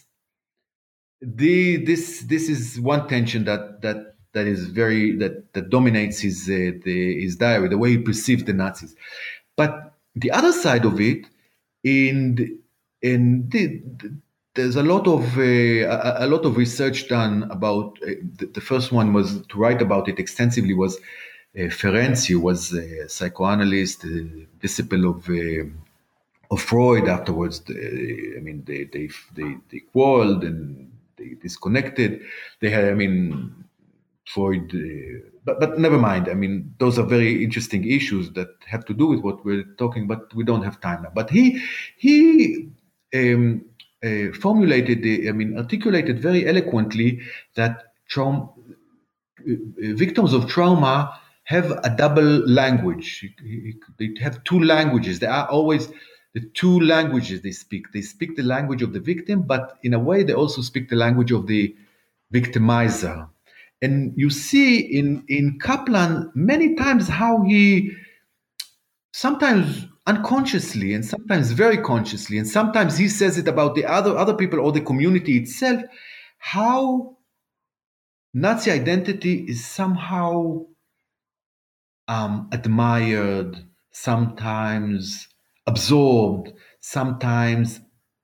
the this this is one tension that that that is very that that dominates his uh, the, his diary, the way he perceives the Nazis. But the other side of it, in the, in the, the there's a lot of uh, a, a lot of research done about uh, the, the first one was to write about it extensively was uh, Ferenczi, who was a psychoanalyst, a disciple of uh, of Freud. Afterwards, uh, I mean, they they they they quarreled and they disconnected. They had, I mean, Freud, uh, but but never mind. I mean, those are very interesting issues that have to do with what we're talking, but we don't have time now. But he he. Um, Uh, formulated, the, I mean, articulated very eloquently that trauma, uh, victims of trauma have a double language. They have two languages. They are always the two languages they speak. They speak the language of the victim, but in a way, they also speak the language of the victimizer. And you see in, in Kaplan many times how he sometimes unconsciously and sometimes very consciously, and sometimes he says it about the other other people or the community itself, how Nazi identity is somehow um, admired, sometimes absorbed, sometimes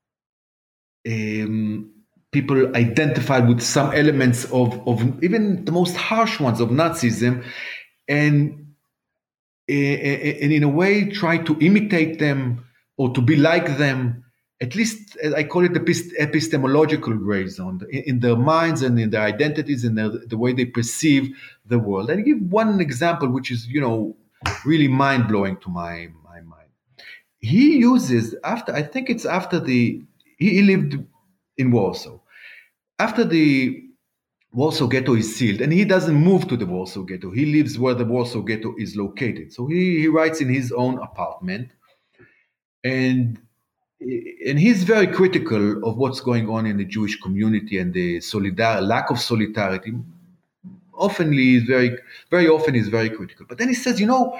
um, people identified with some elements of, of even the most harsh ones of Nazism, and and in a way try to imitate them or to be like them, at least I call it the epistemological gray zone, in their minds and in their identities and the, the way they perceive the world. And I give one example, which is, you know, really mind-blowing to my, my mind. He uses, after, I think it's after the, he lived in Warsaw. After the Warsaw Ghetto is sealed, and he doesn't move to the Warsaw Ghetto. He lives where the Warsaw Ghetto is located. So he, he writes in his own apartment, and and he's very critical of what's going on in the Jewish community and the solidar lack of solidarity. Often is very, very often is very critical. But then he says, you know,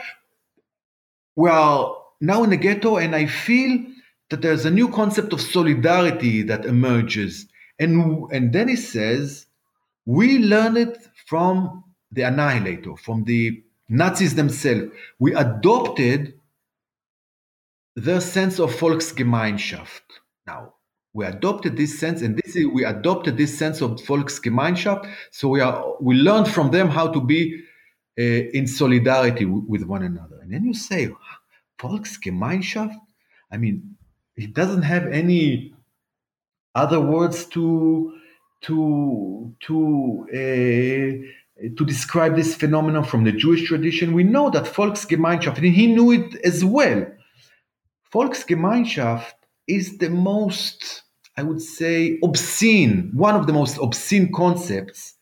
well, now in the ghetto, and I feel that there's a new concept of solidarity that emerges. And and then he says, we learn it from the annihilator, from the Nazis themselves. We adopted their sense of Volksgemeinschaft. Now, We adopted this sense, and this is, we adopted this sense of Volksgemeinschaft. So we are we learned from them how to be uh, in solidarity w- with one another. And then you say, Volksgemeinschaft? I mean, it doesn't have any other words to to to uh, to describe this phenomenon from the Jewish tradition. We know that Volksgemeinschaft, and he knew it as well. Volksgemeinschaft is the most, I would say, obscene, one of the most obscene concepts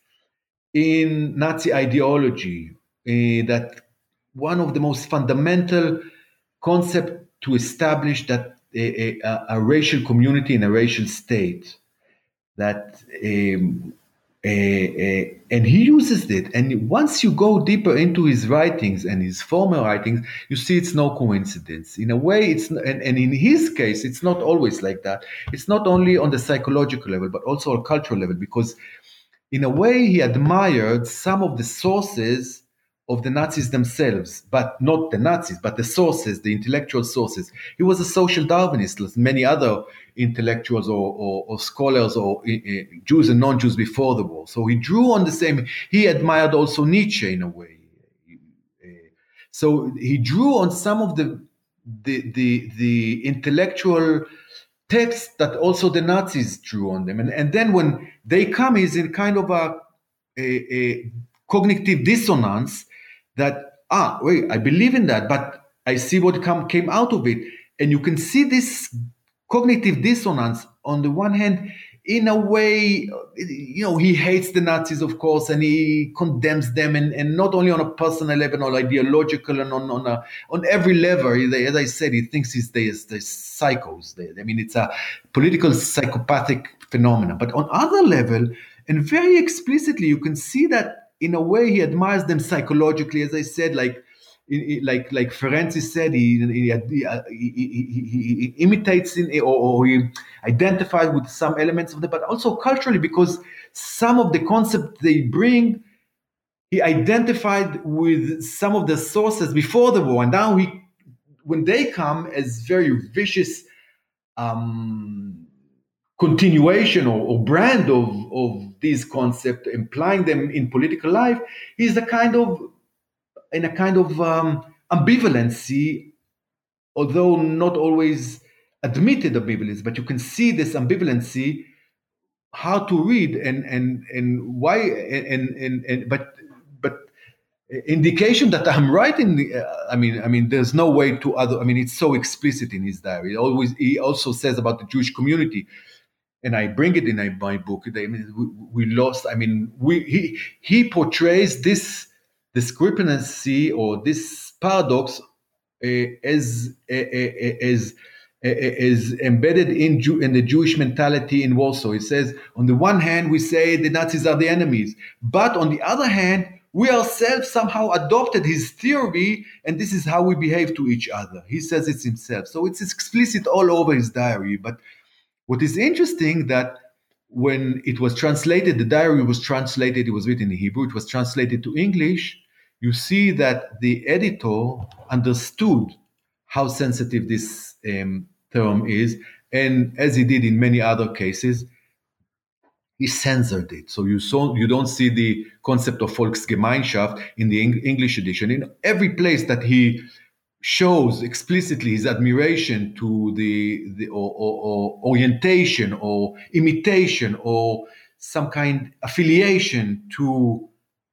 in Nazi ideology. Uh, that one of the most fundamental concept to establish that a, a, a racial community and a racial state. That um, uh, uh, and he uses it. And once you go deeper into his writings and his former writings, you see it's no coincidence. In a way, it's and, and in his case, it's not always like that. It's not only on the psychological level, but also on cultural level, because in a way, he admired some of the sources of the Nazis themselves, but not the Nazis, but the sources, the intellectual sources. He was a social Darwinist, like many other intellectuals or, or, or scholars or uh, Jews and non-Jews before the war. So he drew on the same. He admired also Nietzsche in a way. Uh, so he drew on some of the the the, the intellectual texts that also the Nazis drew on them. And, and then when they come, he's in kind of a, a, a cognitive dissonance that, ah, wait, I believe in that, but I see what come, came out of it. And you can see this cognitive dissonance on the one hand. In a way, you know, he hates the Nazis, of course, and he condemns them, and, and not only on a personal level, or ideological, and on on, a, on every level. As I said, he thinks he's the, the psychos. I mean, it's a political psychopathic phenomenon. But on other level, and very explicitly, you can see that in a way he admires them psychologically. As I said, like like like Ferenczi said, he he, he, he, he imitates in, or, or he identifies with some elements of that, but also culturally, because some of the concepts they bring, he identified with some of the sources before the war, and now he, when they come as very vicious um, continuation or, or brand of of these concepts, implying them in political life, he's a kind of in a kind of um, ambivalency, although not always admitted ambivalence, but you can see this ambivalency, how to read and and and why and and, and but but indication that I'm right in the, uh, I mean I mean there's no way to other I mean it's so explicit in his diary. Always he also says about the Jewish community, and I bring it in my book. I mean, we, we lost. I mean, we he he portrays this discrepancy or this paradox uh, as uh, as uh, as embedded in Jew, in the Jewish mentality in Warsaw. He says, on the one hand, we say the Nazis are the enemies, but on the other hand, we ourselves somehow adopted his theory, and this is how we behave to each other. He says it himself, so it's explicit all over his diary. But what is interesting that when it was translated, the diary was translated, it was written in Hebrew, it was translated to English, you see that the editor understood how sensitive this um, term is, and as he did in many other cases, he censored it. So you saw, you don't see the concept of Volksgemeinschaft in the Eng- English edition. In every place that he shows explicitly his admiration to the, the or, or, or orientation or imitation or some kind affiliation to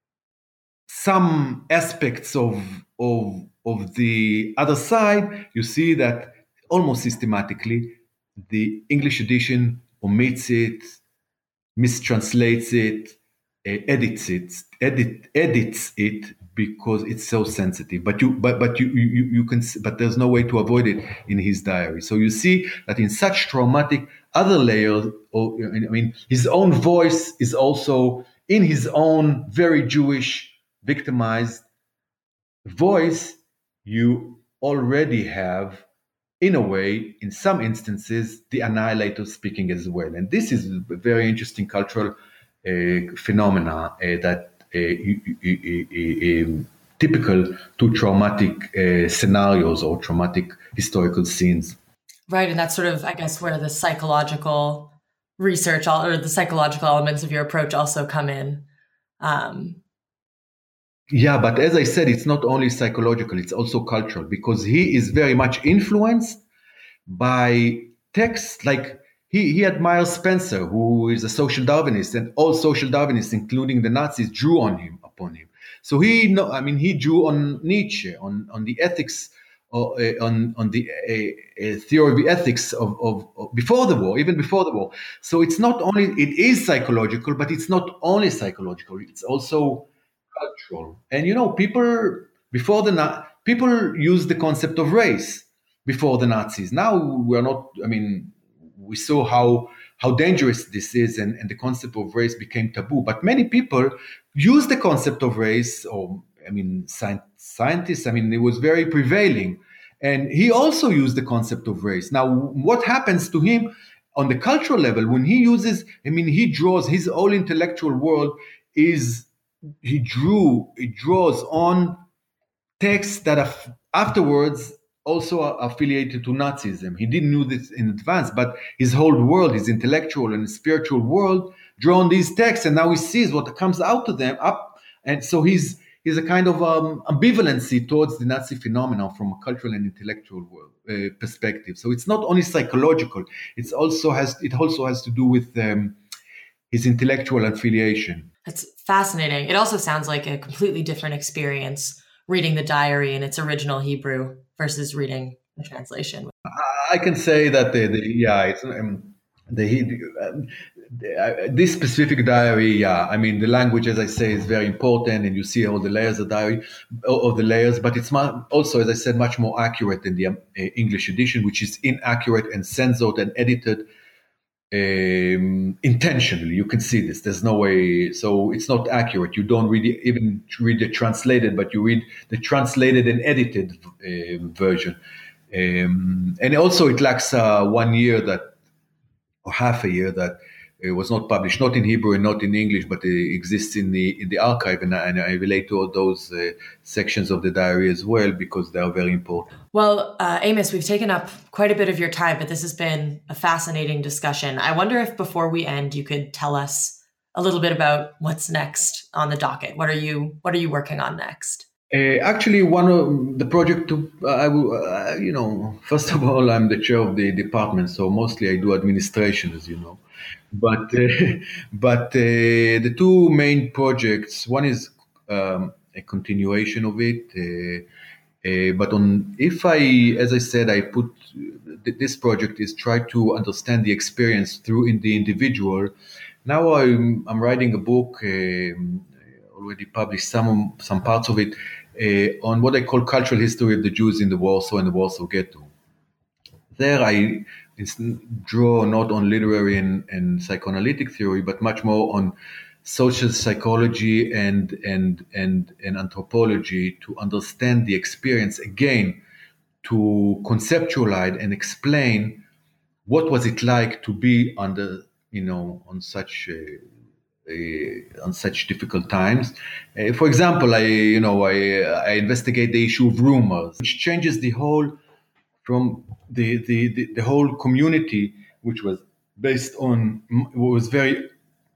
some aspects of of of the other side, you see that almost systematically the English edition omits it, mistranslates it, uh, edits it, edit edits it because it's so sensitive. But you, but but you, you you can, but there's no way to avoid it in his diary. So you see that in such traumatic other layers, or I mean, his own voice is also in his own very Jewish, victimized voice. You already have, in a way, in some instances, the annihilator speaking as well. And this is a very interesting cultural uh, phenomena uh, that uh, uh, uh, typical to traumatic uh, scenarios or traumatic historical scenes. Right. And that's sort of, I guess, where the psychological research or the psychological elements of your approach also come in. Um, yeah, but as I said, it's not only psychological, it's also cultural, because he is very much influenced by texts like he, he admires Spencer, who is a social Darwinist, and all social Darwinists, including the Nazis, drew on him upon him. So he, no, I mean, he drew on Nietzsche, on, on the ethics, or, uh, on on the uh, uh, theory of the ethics of, of, of before the war, even before the war. So it's not only it is psychological, but it's not only psychological. It's also cultural. And you know, people before the Na- people used the concept of race before the Nazis. Now we're not. I mean, we saw how how dangerous this is, and, and the concept of race became taboo. But many people use the concept of race, or I mean, sci- scientists. I mean, it was very prevailing, and he also used the concept of race. Now, what happens to him on the cultural level when he uses? I mean, he draws his whole intellectual world is he drew he draws on texts that are afterwards also are affiliated to Nazism. He didn't know this in advance, but his whole world, his intellectual and spiritual world, drew on these texts, and now he sees what comes out to them up, and so he's he's a kind of um, ambivalency towards the Nazi phenomenon from a cultural and intellectual world, uh, perspective. So it's not only psychological; it's also has it also has to do with um, his intellectual affiliation. That's fascinating. It also sounds like a completely different experience reading the diary in its original Hebrew versus reading the translation. I can say that the, the yeah, it's um, the, um, the uh, this specific diary. Yeah, I mean the language, as I say, is very important, and you see all the layers of diary, of the layers. But it's also, as I said, much more accurate than the um, English edition, which is inaccurate and censored and edited um, intentionally. You can see this. There's no way. So it's not accurate. You don't really even read the translated, but you read the translated and edited uh, version. Um, and also it lacks uh, one year that, or half a year that it was not published, not in Hebrew and not in English, but it exists in the in the archive, and I, and I relate to all those uh, sections of the diary as well because they are very important. Well, uh, Amos, we've taken up quite a bit of your time, but this has been a fascinating discussion. I wonder if before we end, you could tell us a little bit about what's next on the docket. What are you What are you working on next? Uh, actually, one of the project, to, uh, I will, uh, you know, first of all, I'm the chair of the department, so mostly I do administration, as you know. But uh, but uh, the two main projects, one is um, a continuation of it. Uh, uh, but on if I, as I said, I put this project is try to understand the experience through in the individual. Now I'm I'm writing a book. Um, already published some some parts of it uh, on what I call cultural history of the Jews in the Warsaw and the Warsaw Ghetto. There I draw not on literary and, and psychoanalytic theory, but much more on social psychology and, and, and, and anthropology to understand the experience, again, to conceptualize and explain what was it like to be under, you know, on such uh, uh, on such difficult times. Uh, for example, I, you know, I, I investigate the issue of rumors, which changes the whole from the, the, the, the whole community, which was based on, was very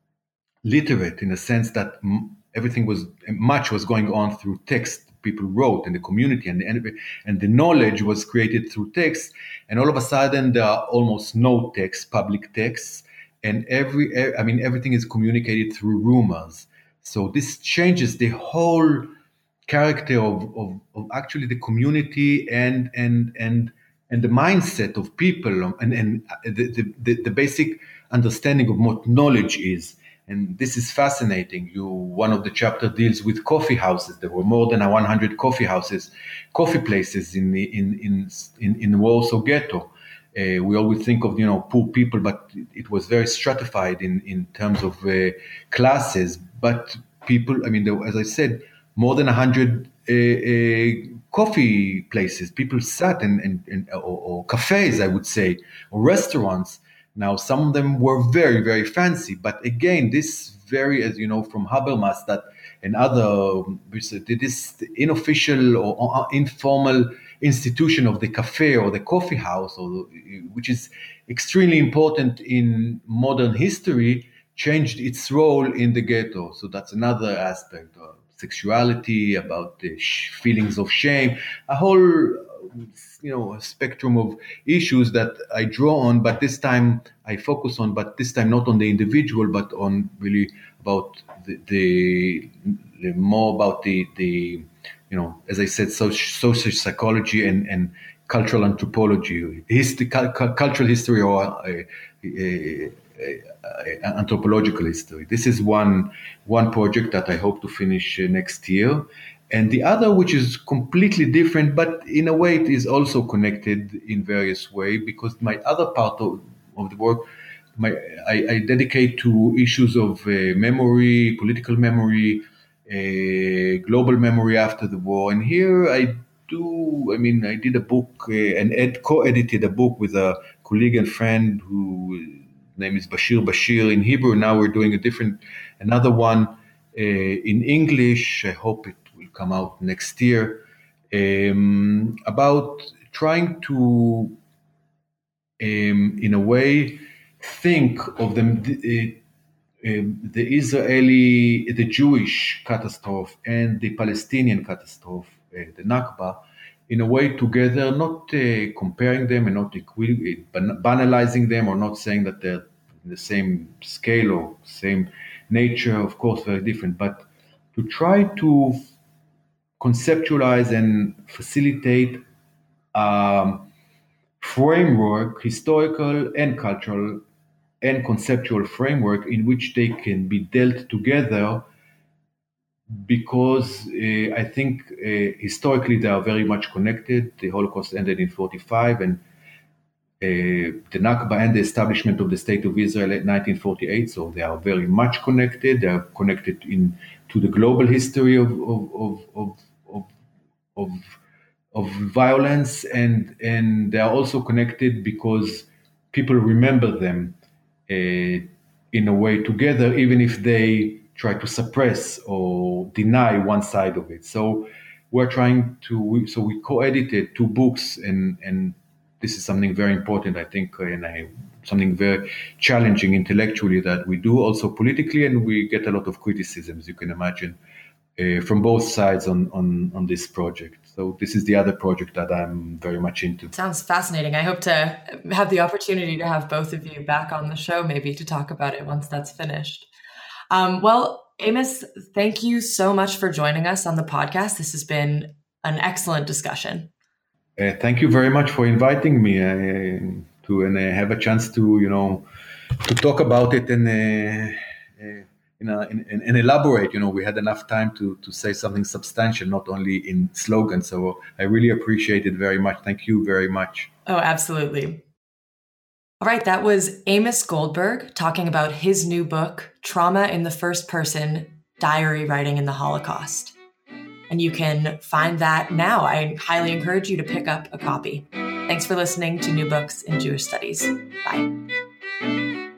literate in a sense that everything was, much was going on through text. People wrote in the community, and the, and the knowledge was created through text. And all of a sudden, there are almost no text, public texts, and every, I mean, everything is communicated through rumors. So this changes the whole character of, of, of actually the community and and and and the mindset of people, and and the, the, the basic understanding of what knowledge is. And this is fascinating. You one of the chapter deals with coffee houses. There were more than one hundred coffee houses, coffee places in the in in in, in the Warsaw Ghetto. Uh, we always think of, you know, poor people, but it was very stratified in in terms of uh, classes. But people, I mean, there, as I said, more than one hundred uh, uh, coffee places. People sat in, in, in or, or cafes, I would say, or restaurants. Now, some of them were very, very fancy. But again, this very, as you know, from Habermas that and other, this unofficial or informal institution of the cafe or the coffee house, or the, which is extremely important in modern history, changed its role in the ghetto. So that's another aspect of sexuality, about the sh- feelings of shame, a whole, you know, a spectrum of issues that I draw on, but this time I focus on, but this time not on the individual, but on really about the, the, the more about the, the, you know, as I said, social, social psychology and, and cultural anthropology, history, cu- cultural history, or uh, uh, uh, anthropological history. This is one one project that I hope to finish uh, next year. And the other, which is completely different, but in a way it is also connected in various ways, because my other part of, of the work, my, I, I dedicate to issues of uh, memory, political memory, uh, global memory after the war. And here I do, I mean, I did a book uh, and ed, co-edited a book with a colleague and friend who name is Bashir Bashir in Hebrew. Now we're doing a different, another one uh, in English. I hope it will come out next year, um, about trying to, um, in a way, think of them, uh, um, the Israeli, the Jewish catastrophe and the Palestinian catastrophe, uh, the Nakba, in a way together, not uh, comparing them and not equi- banalizing them, or not saying that they're the same scale or same nature, of course, very different, but to try to conceptualize and facilitate a framework, historical and cultural and conceptual framework, in which they can be dealt together, because uh, I think uh, historically they are very much connected. The Holocaust ended in forty-five, and Uh, the Nakba and the establishment of the State of Israel in nineteen forty-eight, so they are very much connected. They are connected in to the global history of of of of of, of, of violence, and and they are also connected because people remember them uh, in a way together, even if they try to suppress or deny one side of it. So we're trying to, so we co-edited two books, and and this is something very important, I think, and I, something very challenging intellectually that we do, also politically, and we get a lot of criticisms, you can imagine, uh, from both sides on, on, on this project. So this is the other project that I'm very much into. Sounds fascinating. I hope to have the opportunity to have both of you back on the show, maybe to talk about it once that's finished. Um, well, Amos, thank you so much for joining us on the podcast. This has been an excellent discussion. Uh, thank you very much for inviting me uh, to and uh, have a chance to, you know, to talk about it and uh, uh, you know, and, and, and elaborate. You know, we had enough time to to say something substantial, not only in slogan. So I really appreciate it very much. Thank you very much. Oh, absolutely. All right, that was Amos Goldberg talking about his new book, Trauma in the First Person: Diary Writing in the Holocaust. And you can find that now. I highly encourage you to pick up a copy. Thanks for listening to New Books in Jewish Studies. Bye.